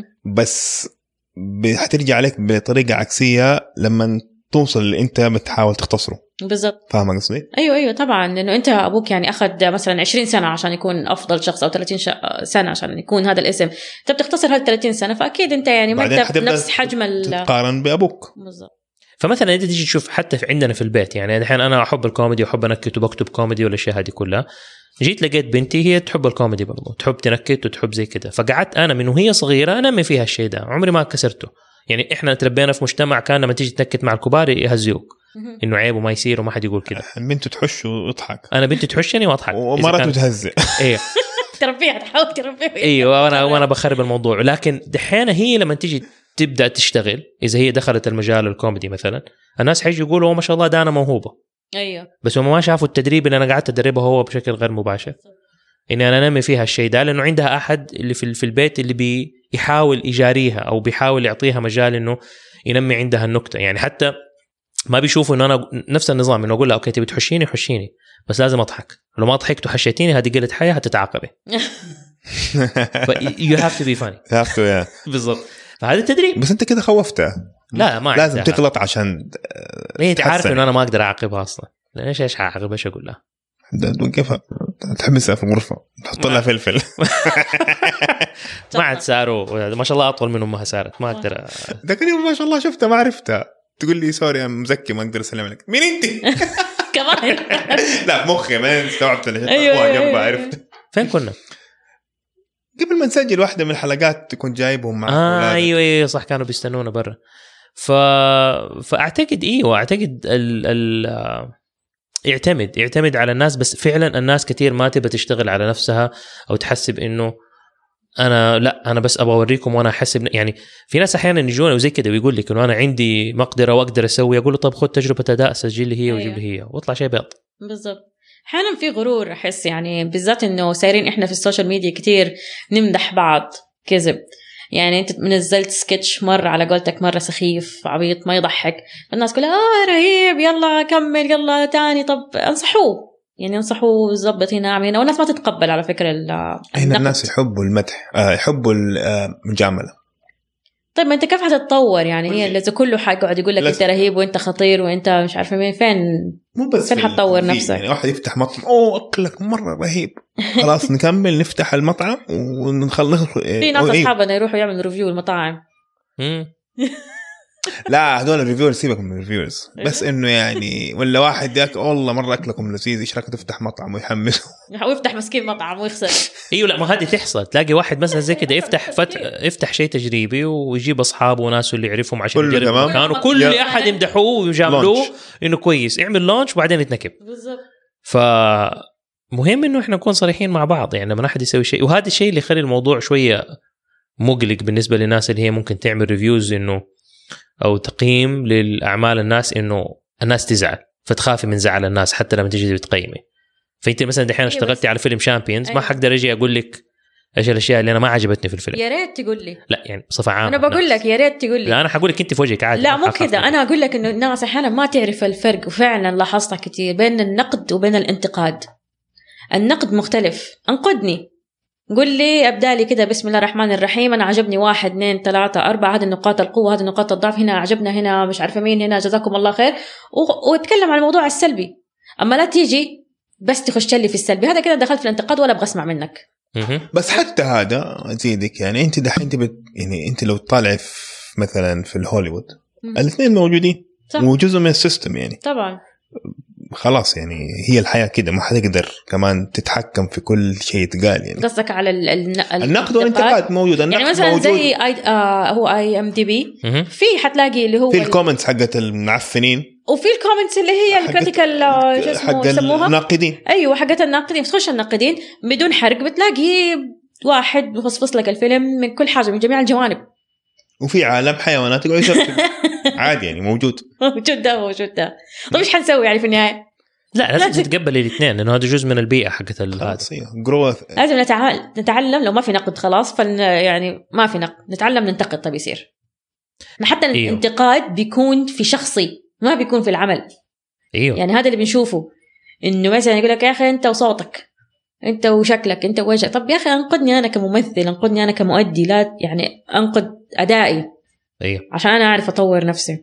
بس حترجع عليك بطريقه عكسيه لما توصل اللي انت بتحاول تختصره. بالضبط. فاهمه قصدي؟ ايوه طبعا، لانه انت ابوك يعني اخذ مثلا 20 سنه عشان يكون افضل شخص، او 30 سنه عشان يكون هذا الاسم، انت بتختصر هال 30 سنه، فاكيد انت يعني ما انت بنفس حجم تقارن بابوك. بالضبط. فمثلا انت تيجي تشوف حتى في عندنا في البيت، يعني الحين انا احب الكوميدي واحب انكت وبكتب كوميدي والاشياء هذه كلها، جيت لقيت بنتي هي تحب الكوميدي برضه، تحب تنكت وتحب زي كده، فقعدت انا من وهي صغيره انمي فيها الشيء ده، عمري ما كسرته. يعني احنا تربينا في مجتمع كان لما تيجي تنكت مع الكبار يهزوك انه عيب وما يصير وما حد يقول كده. بنته تحش ويضحك، انا بنتي تحشني واضحك ومرته تهزئ. ايه تربيها، تحاول تربيها. ايوه وانا بخرب الموضوع. لكن دحين هي لما تيجي تبدا تشتغل، اذا هي دخلت المجال الكوميدي مثلا، الناس حيجي يقولوا ما شاء الله ده انا موهوبه. ايوه بس هم ما شافوا التدريب اللي انا قعدت ادربه هو بشكل غير مباشر، اني انا انمي فيها الشيء ده، لانه عندها احد اللي في البيت اللي بيحاول يجاريها او بيحاول يعطيها مجال انه ينمي عندها النكته. يعني حتى ما بيشوفوا انه انا نفس النظام، انه اقول لها اوكي تبي تحشيني حشيني، بس لازم اضحك، لو ما ضحكت وحشيتيني هذه قله حياه هتتعاقبي. you have to be funny. بالضبط. فهذا التدريب. بس انت كده خوفتها. لا ما لازم تغلط عشان هي تعرف انه انا ما اقدر اعاقبها اصلا. ايش اعاقبها؟ ايش اقول لها؟ توقفها، تحبسها في الغرفه، تحط لها فلفل. ما عاد ساروا ما شاء الله اطول من امها سارت، ما اقدر. ذاك اليوم ما شاء الله شفتها ما عرفتها، تقول لي سوري انا مزكي ما اقدر اسلم عليك. مين انت؟ كمان لا مخي ما استوعبت انا اخوها جنبها. عرفت فين كنا قبل ما نسجل واحدة من الحلقات تكون جايبهم مع ايوه صح، كانوا بيستنونا برا. فاعتقد اعتقد يعتمد على الناس، بس فعلا الناس كتير ما تبى تشتغل على نفسها او تحسب انه انا بس ابغى اوريكم وانا احسب. يعني في ناس احيانا يجون وزي كده ويقول لك انه انا عندي مقدره واقدر اسوي، اقول له طب خذ تجربه اداء سجل لي هي وجيب لي هي واطلع شيء بيض. بالضبط. احيانا في غرور احس، يعني بالذات انه سايرين احنا في السوشيال ميديا كتير نمدح بعض كذب. يعني انت نزلت سكتش مره على قولتك مره سخيف عبيط ما يضحك، الناس كلها رهيب يلا كمل يلا تاني. طب انصحوه ظبط هنا هنا، والناس ما تتقبل على فكره هنا الناس يحبوا المدح، يحبوا المجامله. طيب ما انت كيف حتتطور؟ يعني هي اللي كله حيقعد يقول لك انت رهيب وانت خطير وانت مش عارفه مين، فين مو بس فين حتطور نفسك؟ يعني واحد يفتح مطعم اكلك مره رهيب، خلاص نكمل نفتح المطعم ونخلص. في ناس اصحابنا يروحوا يعملوا ريفيو المطاعم. لا هذول الريفيورز سيبك من الريفيورز، بس انه يعني ولا واحد ياك والله مره اكلكم لذيذ ايش رايك تفتح مطعم ويحمسه ويفتح مسكين مطعم ويخسر. ايوه لا ما هذه تحصل، تلاقي واحد مثلا زي كده يفتح شيء تجريبي ويجيب اصحابه وناسه اللي يعرفهم عشان يجرب المكان، وكل احد يمدحوه ويجاملوه انه كويس، يعمل لونش وبعدين يتنكب. بالضبط. فمهم انه احنا نكون صريحين مع بعض، يعني لما احد يسوي شيء، وهذا الشيء اللي يخلي الموضوع شويه مقلق بالنسبه للناس اللي هي ممكن تعمل ريفيوز انه او تقييم للاعمال الناس، انه الناس تزعل فتخافي من زعل الناس حتى لما تيجي تقيمي. فانت مثلا دحين اشتغلتي على فيلم شامبيونز، ما حقدر اجي اقول لك ايش الاشياء اللي انا ما عجبتني في الفيلم. يا ريت تقول لي. لا يعني بصفه عامه انا بقول لك يا ريت تقول لي. لا انا حقول لك انت في وجهك عادي. لا مو كذا، انا اقول لك انه الناس احيانا ما تعرف الفرق، وفعلا لاحظتها كثير بين النقد وبين الانتقاد. النقد مختلف، انقدني قل لي ابدالي كده بسم الله الرحمن الرحيم، انا عجبني 1 2 3 4 هذه نقاط القوه هذه نقاط الضعف، هنا عجبنا هنا مش عارفه مين هنا جزاكم الله خير، واتكلم عن الموضوع السلبي. اما لا تيجي بس تخش لي في السلبي، هذا كده دخلت في الانتقاد ولا ابغى اسمع منك. بس حتى هذا ازيدك، يعني انت دحين يعني انت لو تطالع مثلا في الهوليوود الاثنين موجودين وجزء من السيستم، يعني طبعا خلاص يعني هي الحياة كده، ما حتقدر كمان تتحكم في كل شيء يتقال. يعني قصدك على النقد والانتقاد موجود. يعني مثلا موجود. زي هو IMDb في حتلاقي اللي هو في الكومنتس حقت المعفنين، وفي الكومنتس اللي هي الكريتيكال حق الناقدين. ايوه حقت الناقدين. تخش الناقدين بدون حرق بتلاقي واحد بفصفص لك الفيلم من كل حاجة من جميع الجوانب. وفي عالم حيوانات يقعد يشرب عادي، يعني موجود موجود ده. طيب ايش حنسوي يعني في النهاية؟ لا لازم تتقبل الاثنين، لانه هذا جزء من البيئة حقت هذا. لازم نتعلم. لو ما في نقد خلاص يعني ما في نقد، نتعلم ننتقد. طيب يصير حتى الانتقاد بيكون في شخصي ما بيكون في العمل. يعني هذا اللي بنشوفه، انه مثلا يقول لك يا اخي انت وصوتك، انت وشكلك، انت ووجهك. طب يا اخي انقدني انا كممثل، انقدني انا كمؤدي، لا يعني انقد ادائي عشان انا اعرف اطور نفسي.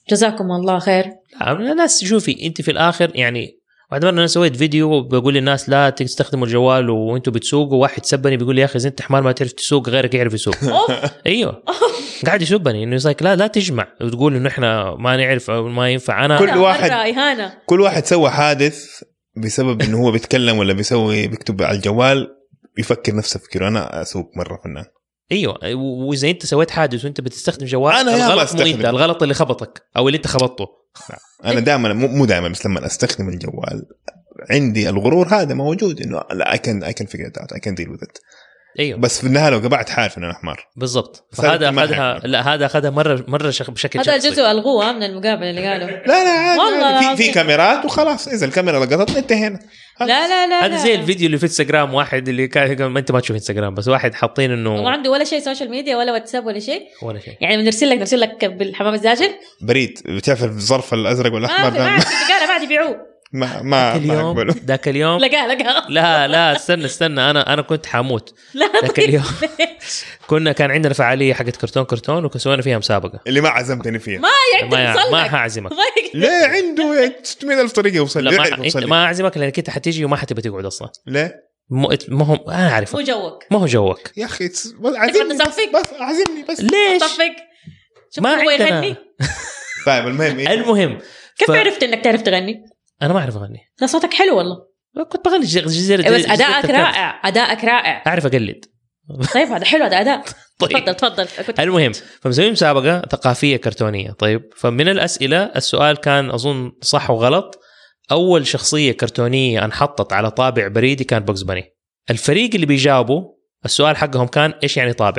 جزاكم الله خير. الناس شوفي انت في الاخر يعني بعد ما انا سويت فيديو بقول للناس لا تستخدموا الجوال وانتم بتسوقوا، واحد سبني بيقول لي يا اخي اذا انت حمار ما تعرف تسوق غيرك يعرف يسوق. ايوه قاعد يسبني انه يقول لا تجمع وتقول انه احنا ما نعرف او ما ينفع. انا كل واحد سوى حادث بسبب انه هو بيتكلم ولا بيكتب على الجوال يفكر نفس تفكيره. انا اسوق مره فنان. ايوه واذا انت سويت حادث وانت بتستخدم جوال أنا الغلط مو انت، الغلط اللي خبطك او اللي انت خبطته. انا دائما مو دائما بس لما استخدم الجوال عندي الغرور هذا موجود انه لا I can figure it out I can deal with it. ايوه بس في النهايه لو قبعت حارف انه انا حمار بالضبط. فهذا اخذها لا هذا اخذها مره بشكل هذا الجزء الغوه من المقابله اللي قالوا لا والله في كاميرات وخلاص اذا الكاميرا لقطت انتهينا. لا هذا زي الفيديو اللي في انستغرام واحد اللي كان ما انت ما تشوف انستغرام بس واحد حاطين انه ما عنده ولا شيء سوشيال ميديا ولا واتساب ولا شيء يعني بنرسل لك بالحمام الزاجل بريد بتعرف الظرف الازرق والاحمر ده قال بعد يبيعوه ما ذاك اليوم لقى لا استنى انا كنت حاموت ذاك اليوم كان عندنا فعاليه حقت كرتون وسوينا فيها مسابقه اللي ما عزمتني فيها ما هعزمك ليه عنده 600,000 طريقه يوصل ما اعزمك لانك انت حتيجي وما حتبي تقعد اصلا. ليه ما هو انا عارف مو جوك يا اخي عزمني بس عزمني بس ليش ما عندنا. طيب المهم كيف عرفت انك تعرف تغني؟ انا ما اعرف اغني. لا صوتك حلو والله. كنت بغني جزيرة بس ادائك رائع اعرف اقلد. طيب هذا حلو هذا اداء. طيب. تفضل المهم فمسوي مسابقه ثقافيه كرتونيه. طيب فمن الاسئله السؤال كان اظن صح وغلط. اول شخصيه كرتونيه انحطت على طابع بريدي كان بوكس باني. الفريق اللي بيجاوبوا السؤال حقهم كان ايش يعني طابع.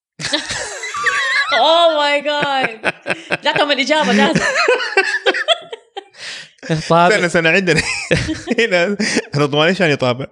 اوه ماي جاد جاتهم الاجابه جاهزه. طابع سنة عندنا هنا رضوان ايش يعني طابع؟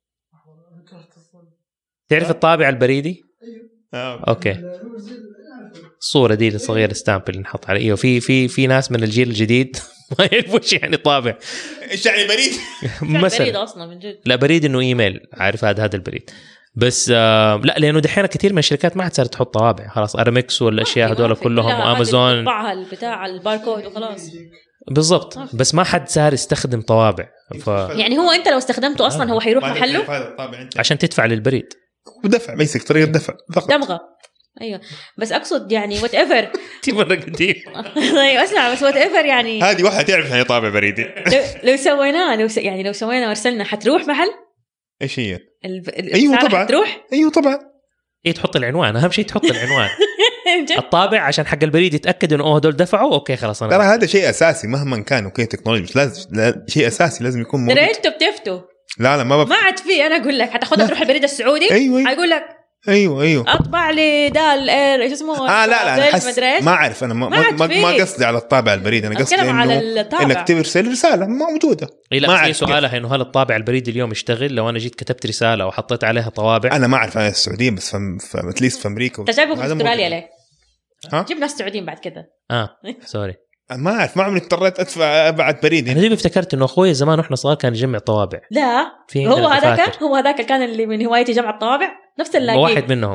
تعرف الطابع البريدي؟ اوكي الصورة دي الصغيرة ستامب اللي نحط عليه. ايوه في ناس من الجيل الجديد ما يعرفوا ايش يعني طابع. ايش يعني بريد؟ مثلا بريد اصلا من جد. لا بريد انه ايميل عارف هذا البريد بس لا لانه دحين كثير من الشركات ما عاد صارت تحط طوابع خلاص. ارامكس والاشياء هذول كلهم وامازون طبعها بتاع الباركود وخلاص بالضبط. بس ما حد صار يستخدم طوابع يعني هو انت لو استخدمته اصلا هو حيروح محله عشان تدفع للبريد ودفع بيسك طريقه دفع فقط دمغه. ايوه بس اقصد يعني وات ايفر تي مره قديم. ايوه اسمع بس وات ايفر يعني هذه واحد تعرف يعني طابع بريدي. لو سويناه يعني لو سوينا وارسلنا حتروح محل. ايش هي ايوه طبعا تروح. ايوه طبعا ايه تحط العنوان اهم شيء تحط العنوان الطابع عشان حق البريد يتاكد انه دول دفعوا اوكي خلاص. ترى هذا شيء اساسي مهما كان اوكي تكنولوجيا مش لازم شيء اساسي لازم يكون موجود. انتوا بتفتوا لا ما عاد في انا اقول لك حتاخذها تروح البريد السعودي. أيوة. حيقول لك ايوه اطبع لي دال اير ايش اسمه لا ما اعرف انا ما قصدي على الطابع البريد انا قصدي انك ترسل رساله موجوده. ما اعرف سؤالها انه هل الطابع البريدي اليوم يشتغل لو انا جيت كتبت رساله وحطيت عليها طوابع. انا ما اعرف انا السعوديه بس اتليست في امريكا تجربوا في استراليا ليه جيب ناس سعوديين بعد كده سوري ما اعرف ما عمري اضطريت ادفع ابعت بريد. انا دوب افتكرت انه اخوي زمان واحنا صغار كان يجمع طوابع. لا هو هذاك كان اللي من هوايتي جمع الطوابع نفس اللاقي واحد منهم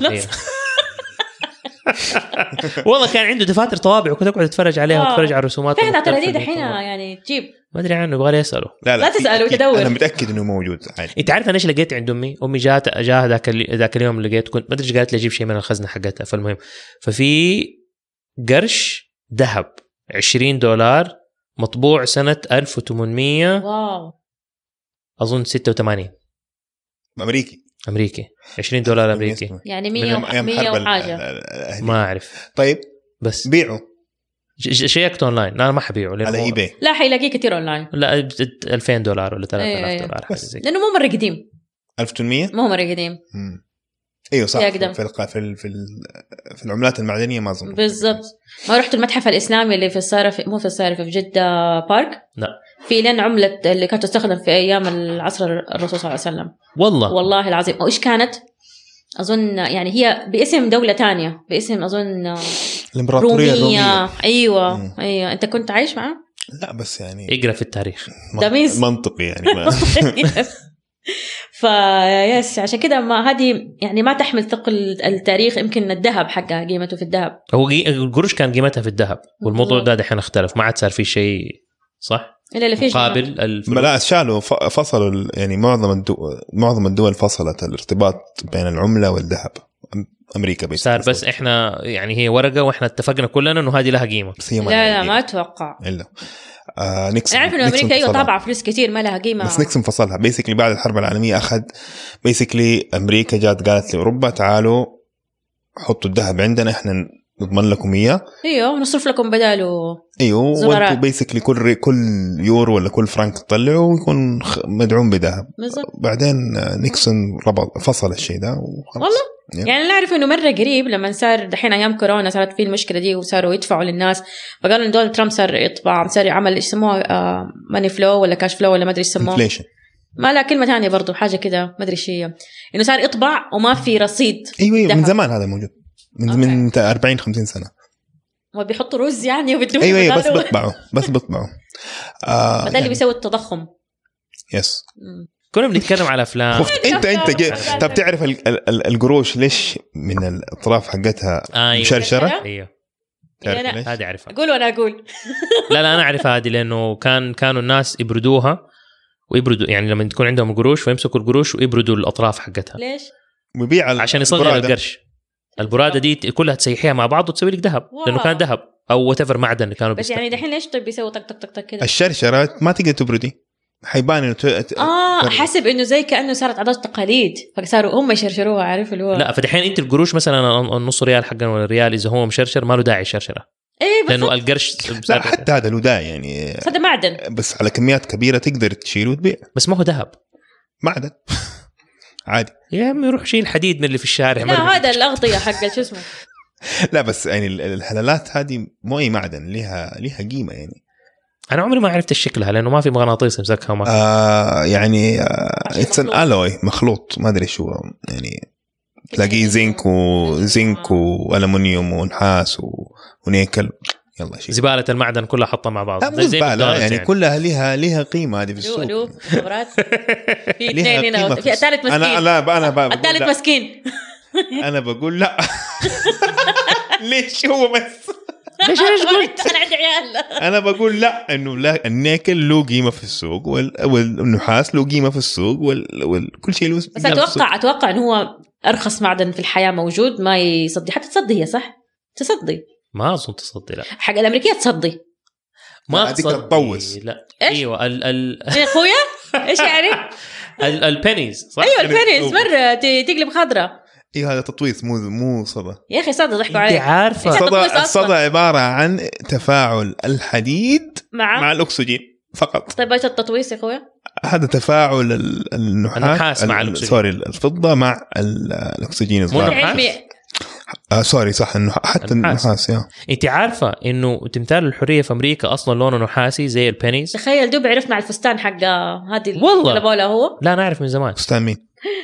والله كان عنده دفاتر طوابع وكنت اقعد اتفرج عليها واتفرج على الرسومات. فين ترى دحين يعني تجيب ما ادري عنه يبغى لي اساله. لا تساله تدور. انا متاكد انه موجود عادي. انت عارف انا ايش لقيت عند امي جاء ذاك اليوم لقيت كنت ما ادري قالت لي اجيب شيء من الخزنه حقتها. فالمهم ففي قرش ذهب $20 مطبوع سنه 1800 واو اظن 86 امريكي $20 امريكي يعني 100 وحاجه ما اعرف. طيب بس بيعه شيكت اونلاين. انا ما حبيعه على اي بي. لا حيلاقيه كثير اونلاين. لا $2000 ولا $3000 حاجه زي لانه مو مره قديم 1800 مو مره قديم. ايوه صح في العملات المعدنيه ما اظن بالضبط. ما رحت المتحف الاسلامي اللي في الصارف مو في الصارف في جده بارك. لا في لين عمله اللي كانت تستخدم في ايام العصر الرسول صلى الله عليه وسلم. والله العظيم. وايش كانت اظن يعني هي باسم دوله تانية باسم اظن الامبراطوريه الروميه. ايوه انت كنت عايش معه. لا بس يعني اقرا في التاريخ منطقي يعني فيس عشان كده ما هذه يعني ما تحمل ثقل التاريخ. يمكن الذهب حقها قيمته في الذهب، هو القروش كان قيمتها في الذهب، والموضوع ده دحين اختلف، ما عاد صار في شيء صح إلا اللي فيه مقابل الفلوس. لا شالوا فصلوا يعني معظم الدول فصلت الارتباط بين العملة والذهب. أمريكا صار بس إحنا يعني هي ورقة وإحنا اتفقنا كلنا إنه هذه لها قيمة. لا ما أتوقع إلا نيكسون. أعرف إنه أمريكا أيوة طابعة فلوس كتير ما لها قيمة، بس نيكسون فصلها بيسكلي بعد الحرب العالمية. أخذ بيسكلي أمريكا جات قالت لأوروبا تعالوا حطوا الذهب عندنا، إحنا نضمن لكم إياه، ايوه نصرف لكم بداله. ايوه وانتوا بيسكلي كل يورو ولا كل فرنك تطلعوا ويكون مدعوم بذهب. بعدين نيكسون فصل الشيء ده والله يعني انا اعرف انه مره قريب لما صار دحين ايام كورونا صارت فيه المشكله دي وصاروا يدفعوا للناس، فقالوا ان دونالد ترامب صار يطبع، صار يعمل ايش يسموه ماني فلو ولا كاش فلو ولا ما ادري ايش يسموه، انفليشن، ما لا كلمه ثانيه برضو حاجه كده ما ادري ايش هي، انه صار يطبع وما في رصيد. ايوه من زمان هذا موجود من 40-50 سنه. وبيحطوا رز يعني وبدهم ايوه بس بيطبعوا بدل اللي بيسوي التضخم. يس كنا بنتكلم على افلام. انت طب تعرف القروش ليش من الاطراف حقتها مشرشره؟ ايوه هذه اعرفها. قول وانا اقول. لا انا اعرفها هذه لانه كانوا الناس يبردوها ويبردوا، يعني لما تكون عندهم قروش فيمسكوا القروش ويبردوا الاطراف حقتها. ليش؟ ويبيع عشان يصغر القرش. البرادة دي كلها تسيحيها مع بعض وتسوي لك ذهب، لأنه كان ذهب أو whatever معدن اللي كانوا بس يعني دحين ليش طيب بيسوي طق طق طق كده؟ الشرشرات ما تقدر تبردي، حيبان إنه حسب إنه زي كأنه صارت عادات تقاليد فصاروا هم يشرشروها، عارف اللي هو. لا فدحين أنت القروش مثلا النص ريال حقنا ولا ريال إذا هو مشرشر ما له داعي شرشرة. إيه لأنه القرش. لا حتى هذا له داعي يعني. هذا معدن. بس على كميات كبيرة تقدر تشيله وتبيع. بس ما هو ذهب. معدن. عادي يا عمي يروح شيل الحديد من اللي في الشارع. لا هذا الأغطية حق شو اسمه. لا بس يعني الحلالات هذه مو أي معدن، ليها قيمة يعني. أنا عمري ما عرفت شكلها لأنه ما في مغناطيس يمسكها ما. يعني it's an alloy مخلوط ما أدري شو يعني، تلاقيه زنك وألمنيوم ونحاس ونيكل. يلا شيء زبالة المعدن كلها حطها مع بعض. زبالة يعني كلها ليها قيمة هذه في السوق. في اثنين هنا في الثالث مسكين. أنا الثالث مسكين. أنا بقول لا. ليش هو بس؟ ليش قلت أنا عندي عيال. أنا بقول لا إنه لا، النيكل له قيمة في السوق والنحاس له قيمة في السوق وكل شيء له. بس أتوقع إنه هو أرخص معدن في الحياة موجود ما يصدي، حتى تصدي هي صح؟ تصدي ما أظن تصدي. لا حق الأمريكية تصدي ما تصدي. لا أيوة يا أخويا إيش يعني البنيز صح. أيوة البنيز مرة تقلب خضرة. إيه هذا تطويس مو صدى يا أخي صدى ضحكوا عليه. أنت عارفة الصدى عبارة عن تفاعل الحديد مع الأكسجين فقط. طيب ايش التطويس يا اخويا؟ هذا تفاعل النحاس مع سوري الفضة مع الأكسجين. سوري صح إنه حتى النحاس أنت عارفة إنه تمثال الحرية في أمريكا أصلا لونه نحاسي زي البنيز. تخيل دوب عرفنا على الفستان حق هذه والله هو. لا نعرف من زمان. فستان مين؟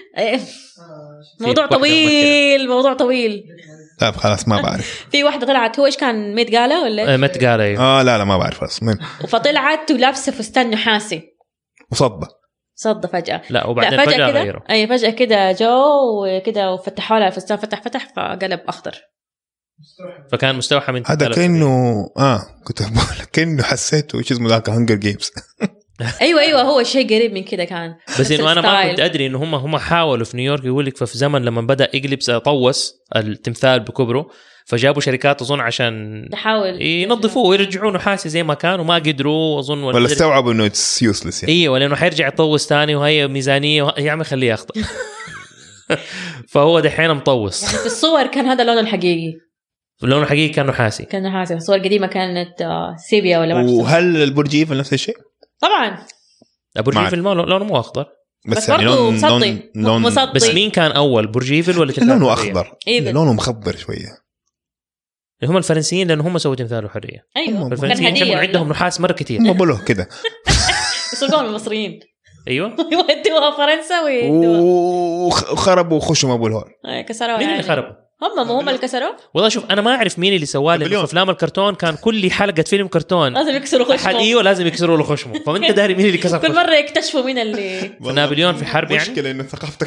موضوع طويل. طيب خلاص ما بعرف. في واحدة طلعت هو إيش كان ميت جالا ولا؟ ميت جالا. لا ما بعرف أصلا. فطلعت ولابسة فستان نحاسي صدى فجأة. لا وبعدين فجأة غيره. أي فجأة كده جو وكده وفتحوا لها الفستان فتح فقلب أخضر. فكان مستوحى من هذا كأنه كنت بقول كأنه حسيته إيش اسمه ذاك هانجر جيمز. ايوه هو شيء قريب من كده كان. بس انه انا ما كنت ادري انه هم حاولوا في نيويورك يقول لك في زمن لما بدا يقلب طوس التمثال بكبره فجابوا شركات اظن عشان تحاول ينظفوه ويرجعوه نحاسي زي ما كان وما قدروا اظن ولا استوعبوا انه اتس يوسلس يعني. ايوه لانه حيرجع يطوس ثاني وهي ميزانيه يا عمي خليه يخطئ. فهو دحين مطوس يعني في الصور كان هذا اللون الحقيقي. اللون الحقيقي كان نحاسي. الصور القديمه كانت سيبيا ولا ما. وهل البرج ايفل نفس الشيء؟ طبعا برج ايفل لونه مو اخضر بس يعني لون مصدي. بس مين كان اول برج ايفل ولا لونه اخضر؟ لونه مخضر شويه. هم الفرنسيين لأن هم سووا تمثال الحرية. أيوة. الفرنسيين كانوا عندهم نحاس مرة كتير. هم بقولوا كده. يسرقون المصريين. أيوة. يودوها فرنسا وخربوا وخشوا أبو الهول. كسروا. مين اللي خربوا؟ هم اللي كسروا. والله شوف انا ما اعرف مين اللي سواه، لانه في افلام الكرتون كان كل حلقه فيلم كرتون لازم يكسروا خشمه. ايوه لازم يكسروا له خشمه، فانت داري مين اللي كسر كل مره يكتشفوا مين اللي نابليون في حرب يعني. مشكله انه ثقافتك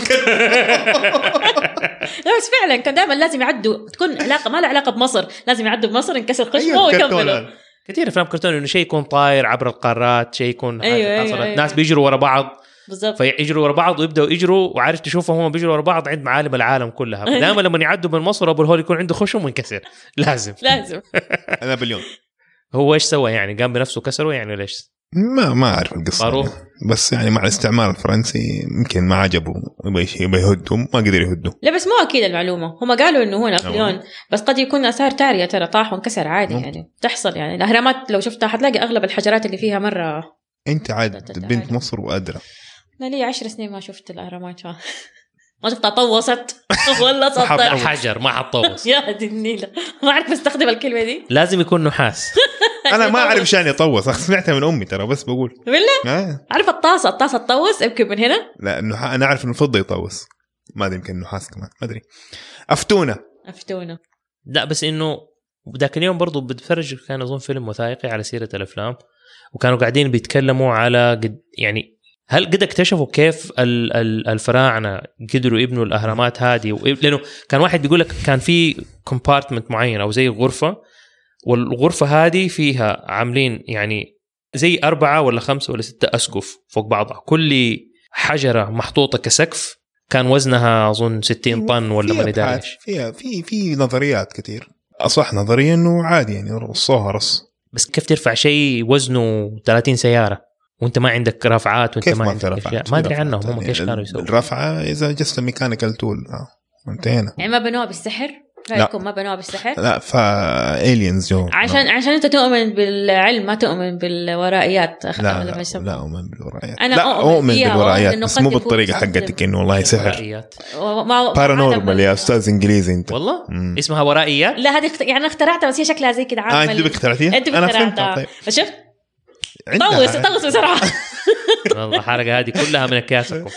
لا بس فعلا كان دائما لازم يعدوا، تكون علاقه ما لها علاقه بمصر، لازم يعدوا بمصر ينكسر خشمه ويكملوا. كثير افلام كرتون انه شيء يكون طاير عبر القارات، شيء يكون أيوة. ناس بيجروا ورا بعض بالضبط، فيجروا ورا بعض ويبداوا يجروا، وعارف تشوفهم هم بيجروا ورا بعض عند معالم العالم كلها. دائما لما يعدوا من مصر ابو الهول يكون عنده خشم وينكسر لازم. نابليون هو ايش سوى يعني؟ قام بنفسه كسره يعني ليش؟ ما اعرف القصه يعني. بس يعني مع الاستعمار الفرنسي يمكن ما عجبه يبغى يهدوا، ما قدر يهدوا. لا بس مو اكيد المعلومه، هم قالوا انه هو نابليون بس قد يكون اثار تاريه ترى طاح وانكسر عادي يعني تحصل. يعني الاهرامات لو شفتها حتلاقي اغلب الحجرات اللي فيها مره. انت عاد بنت مصر وادرى. لا لي 10 سنين ما شفت الاهرامات ما شفتها طوست ولا سطح حجر ما حطوس. يا دي النيله ما اعرف استخدم الكلمه دي. لازم يكون نحاس. انا ما اعرف شان يطوس، سمعتها من امي ترى بس بقول بالله. عارف الطاسه تطوس يمكن من هنا. لا انا اعرف انه الفضه يطوس، ما ادري يمكن النحاس كمان ما ادري. افتونا لا بس انه ذاك اليوم برضو بتفرج كان اظن فيلم وثائقي على سيره الافلام، وكانوا قاعدين بيتكلموا على يعني هل قد اكتشفوا كيف الفراعنه قدروا يبنوا الاهرامات هذه؟ لانه كان واحد بيقول لك كان في كومبارتمنت معين او زي غرفه، والغرفه هذه فيها عاملين يعني زي 4 ولا 5 ولا 6 اسقف فوق بعضها، كل حجره محطوطه كسقف كان وزنها اظن 60 طن ولا ما ندري ايش. فيها في نظريات كثير. اصح نظريا انه عادي يعني رصوها رص، بس كيف ترفع شيء وزنه 30 سياره وانت ما عندك رافعات وانت ما عندك اشياء؟ ما ادري عنهم هم كيف كانوا يسووا الرفعه اذا جست ميكانيكال تول انتهينا. يعني ما بنوها بالسحر؟ رايكم ما بنوها بالسحر؟ لا فالينز جو عشان انت تؤمن بالعلم ما تؤمن بالورائيات. لا اؤمن بالورائيات. انا لا اؤمن بالورائيات بس مو بالطريقه حقتك انه والله سحر بارانورمال يا استاذ انجليزي انت والله. اسمها ورائيات. لا هذه يعني انا اخترعتها بس هي شكلها زي كده عامل. انت اخترعتيها؟ انا فهمتها. طيب شفت طوس بسرعه. والله الحلقه هذه كلها من اكياسكم.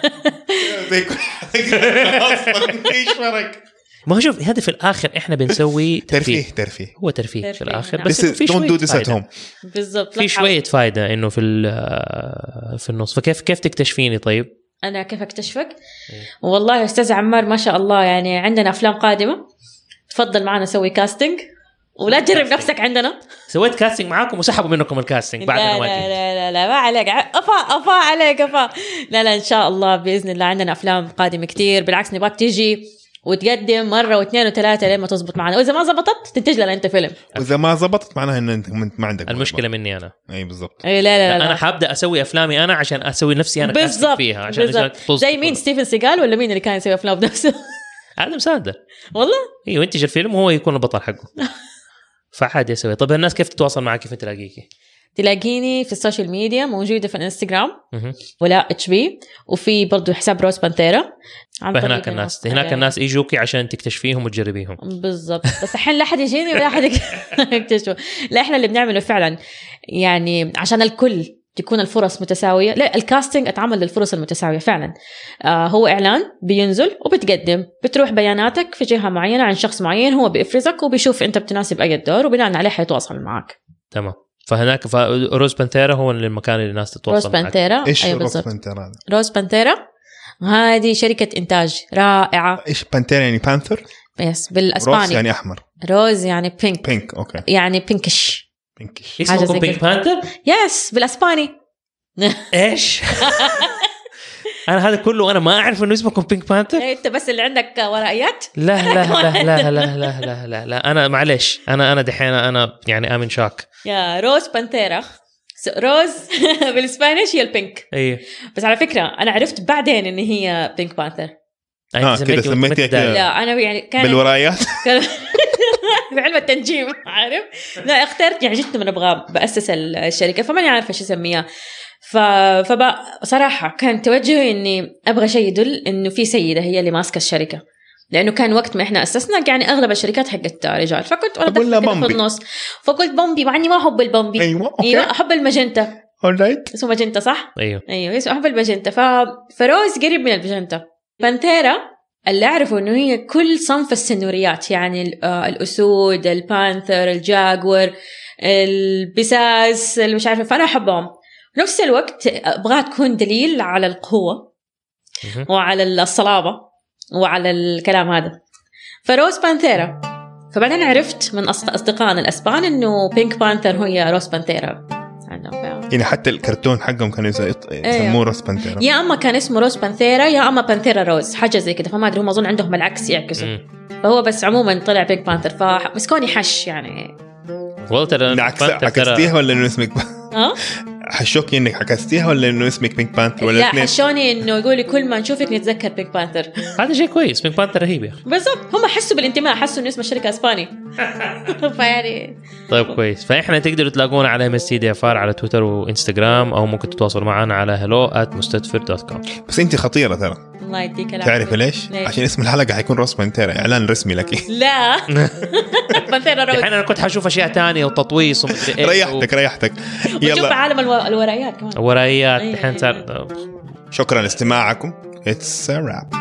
ايش فرق؟ ما هو شوف هذا في الآخر إحنا بنسوي ترفيه هو ترفيه في الآخر. بس don't do this at home. بالضبط. في شوية فايدة إنه في النص. فكيف تكتشفيني طيب؟ أنا كيف أكتشفك؟ والله يا أستاذ عمار ما شاء الله يعني عندنا أفلام قادمة، تفضل معنا سوي كاستنج ولا تجرب نفسك عندنا. سويت كاستنج معاكم وسحبوا منكم الكاستنج بعد لا لا ما عليك أفا عليك أفا. لا إن شاء الله بإذن الله عندنا أفلام قادمة كتير، بالعكس نبغاك تيجي وتقدم مرة واثنين وثلاثة لين ما تزبط معنا، وإذا ما زبطت تنتج لنا أنت فيلم. وإذا ما زبطت معناها إن أنت ما عندك المشكلة مني أنا. أي بالضبط. لا أنا حابدأ أسوي أفلامي أنا عشان أسوي نفسي أنا بالزبط. فيها عشان زي مين ستيفن سيغال ولا مين اللي كان يسوي أفلام بنفسه؟ آدم ساندر والله. إيه وينتج الفيلم وهو يكون البطل حقه. فعادي أسوي. طب الناس كيف تتواصل معك؟ كيف تلاقيكي؟ تلاقيني في السوشيال ميديا موجودة في الانستغرام ولا HB، وفي برضو حساب روز بانتيرا. هناك الناس يجوكي عشان تكتشفيهم وتجربيهم. بالضبط. بس الحين لا أحد يجيني ولا أحد يكتشفه. لا إحنا اللي بنعمله فعلا يعني عشان الكل تكون الفرص متساوية. لا الكاستنج أتعمل للفرص المتساوية فعلا. هو إعلان بينزل وبتقدم، بتروح بياناتك في جهة معينة عن شخص معين، هو بيفرزك وبيشوف أنت بتناسب أي دور وبناء عليه حيتواصل معك. تمام. فهناك روز بانتيرا هو المكان اللي الناس تتواصل معك. روز بانتيرا. إيش أيوة روز بانتيرا؟ روز بانتيرا هذه شركة إنتاج رائعة. إيش بانتيرا يعني بانثر؟ يس بالأسباني. روز يعني أحمر. روز يعني بينك أوكي. يعني بينكش. اسمه بينك بانثر؟ يس بالأسباني. إيش؟ أنا هذا كله أنا ما أعرف إنه اسمكم بينك بانثر. أنت بس اللي عندك ورائيات؟ لا أنا معلش أنا دحين أنا يعني آمن شاك. يا روز بانتيرا. روز بالإسبانيش هي البينك. إيه. بس على فكرة أنا عرفت بعدين إن هي بينك بانثر. كده سميتها كده. لا أنا يعني كان بالورايات. في علم التنجيم عارف. لا اخترت يعني جيت من أبغى بأسس الشركة فماني عارفة شو اسميها. صراحة كان توجهي إني أبغى شيء يدل إنه في سيدة هي اللي ماسكة الشركة، لأنه كان وقت ما إحنا أسسنا يعني أغلب الشركات حقت رجال، فكنت أنا في النص فقلت بومبي مع إني ما أحب البومبي. أيوة أحب الماجنتا. اسمه ماجنتا صح؟ أيوه أحب الماجنتا. فروز قريب من الماجنتا. بانتيرا اللي أعرفه إنه هي كل صنف السنوريات، يعني الأسود، البانثر، الجاغور، البساس، اللي مش عارفة، فأنا أحبهم. في نفس الوقت أبغى تكون دليل على القوة وعلى الصلابة وعلى الكلام هذا، فروز بانثيرا. فبعدين عرفت من أصدقائنا الأسبان إنه بينك بانثر هي روز بانثيرا. يعني حتى الكرتون حقهم كانوا يسموه روز بانثيرا، يا أما كان اسمه روز بانثيرا يا أما بانثيرا روز، حاجة زي كده، فما أدري هم أظن عندهم العكس يعكسوا. فهو بس عموما طلع بينك بانثر، فمسكوني حش يعني. عكستيها ولا إنه اسمك حشوكي إنك عكستيها ولا إنه اسمك بينك بانثر ولا لا حشوني إنه يقولي كل ما نشوفك نتذكر بينك بانثر. هذا شيء كويس، بينك بانثر رهيب يا أخي. بالضبط، هم حسوا بالانتماء، حسوا إنه اسم الشركة إسباني. فيعني طيب كويس. فإحنا تقدروا تلاقونا على MSTDFR على تويتر وإنستغرام، أو ممكن تتواصلوا معنا على hello@mustadfir.com. بس أنت خطيرة ترى. الله يديك العافية. تعرف ليش؟ عشان اسم الحلقة حيكون روز بانثيرا، إعلان رسمي لك. لا بانثيرا روز. أنا كنت حشوف أشياء تانية وتطويس ريحتك. يلا شوف عالم الورائيات كمان. ورائيات الحين صار. شكرا لاستماعكم. It's a wrap.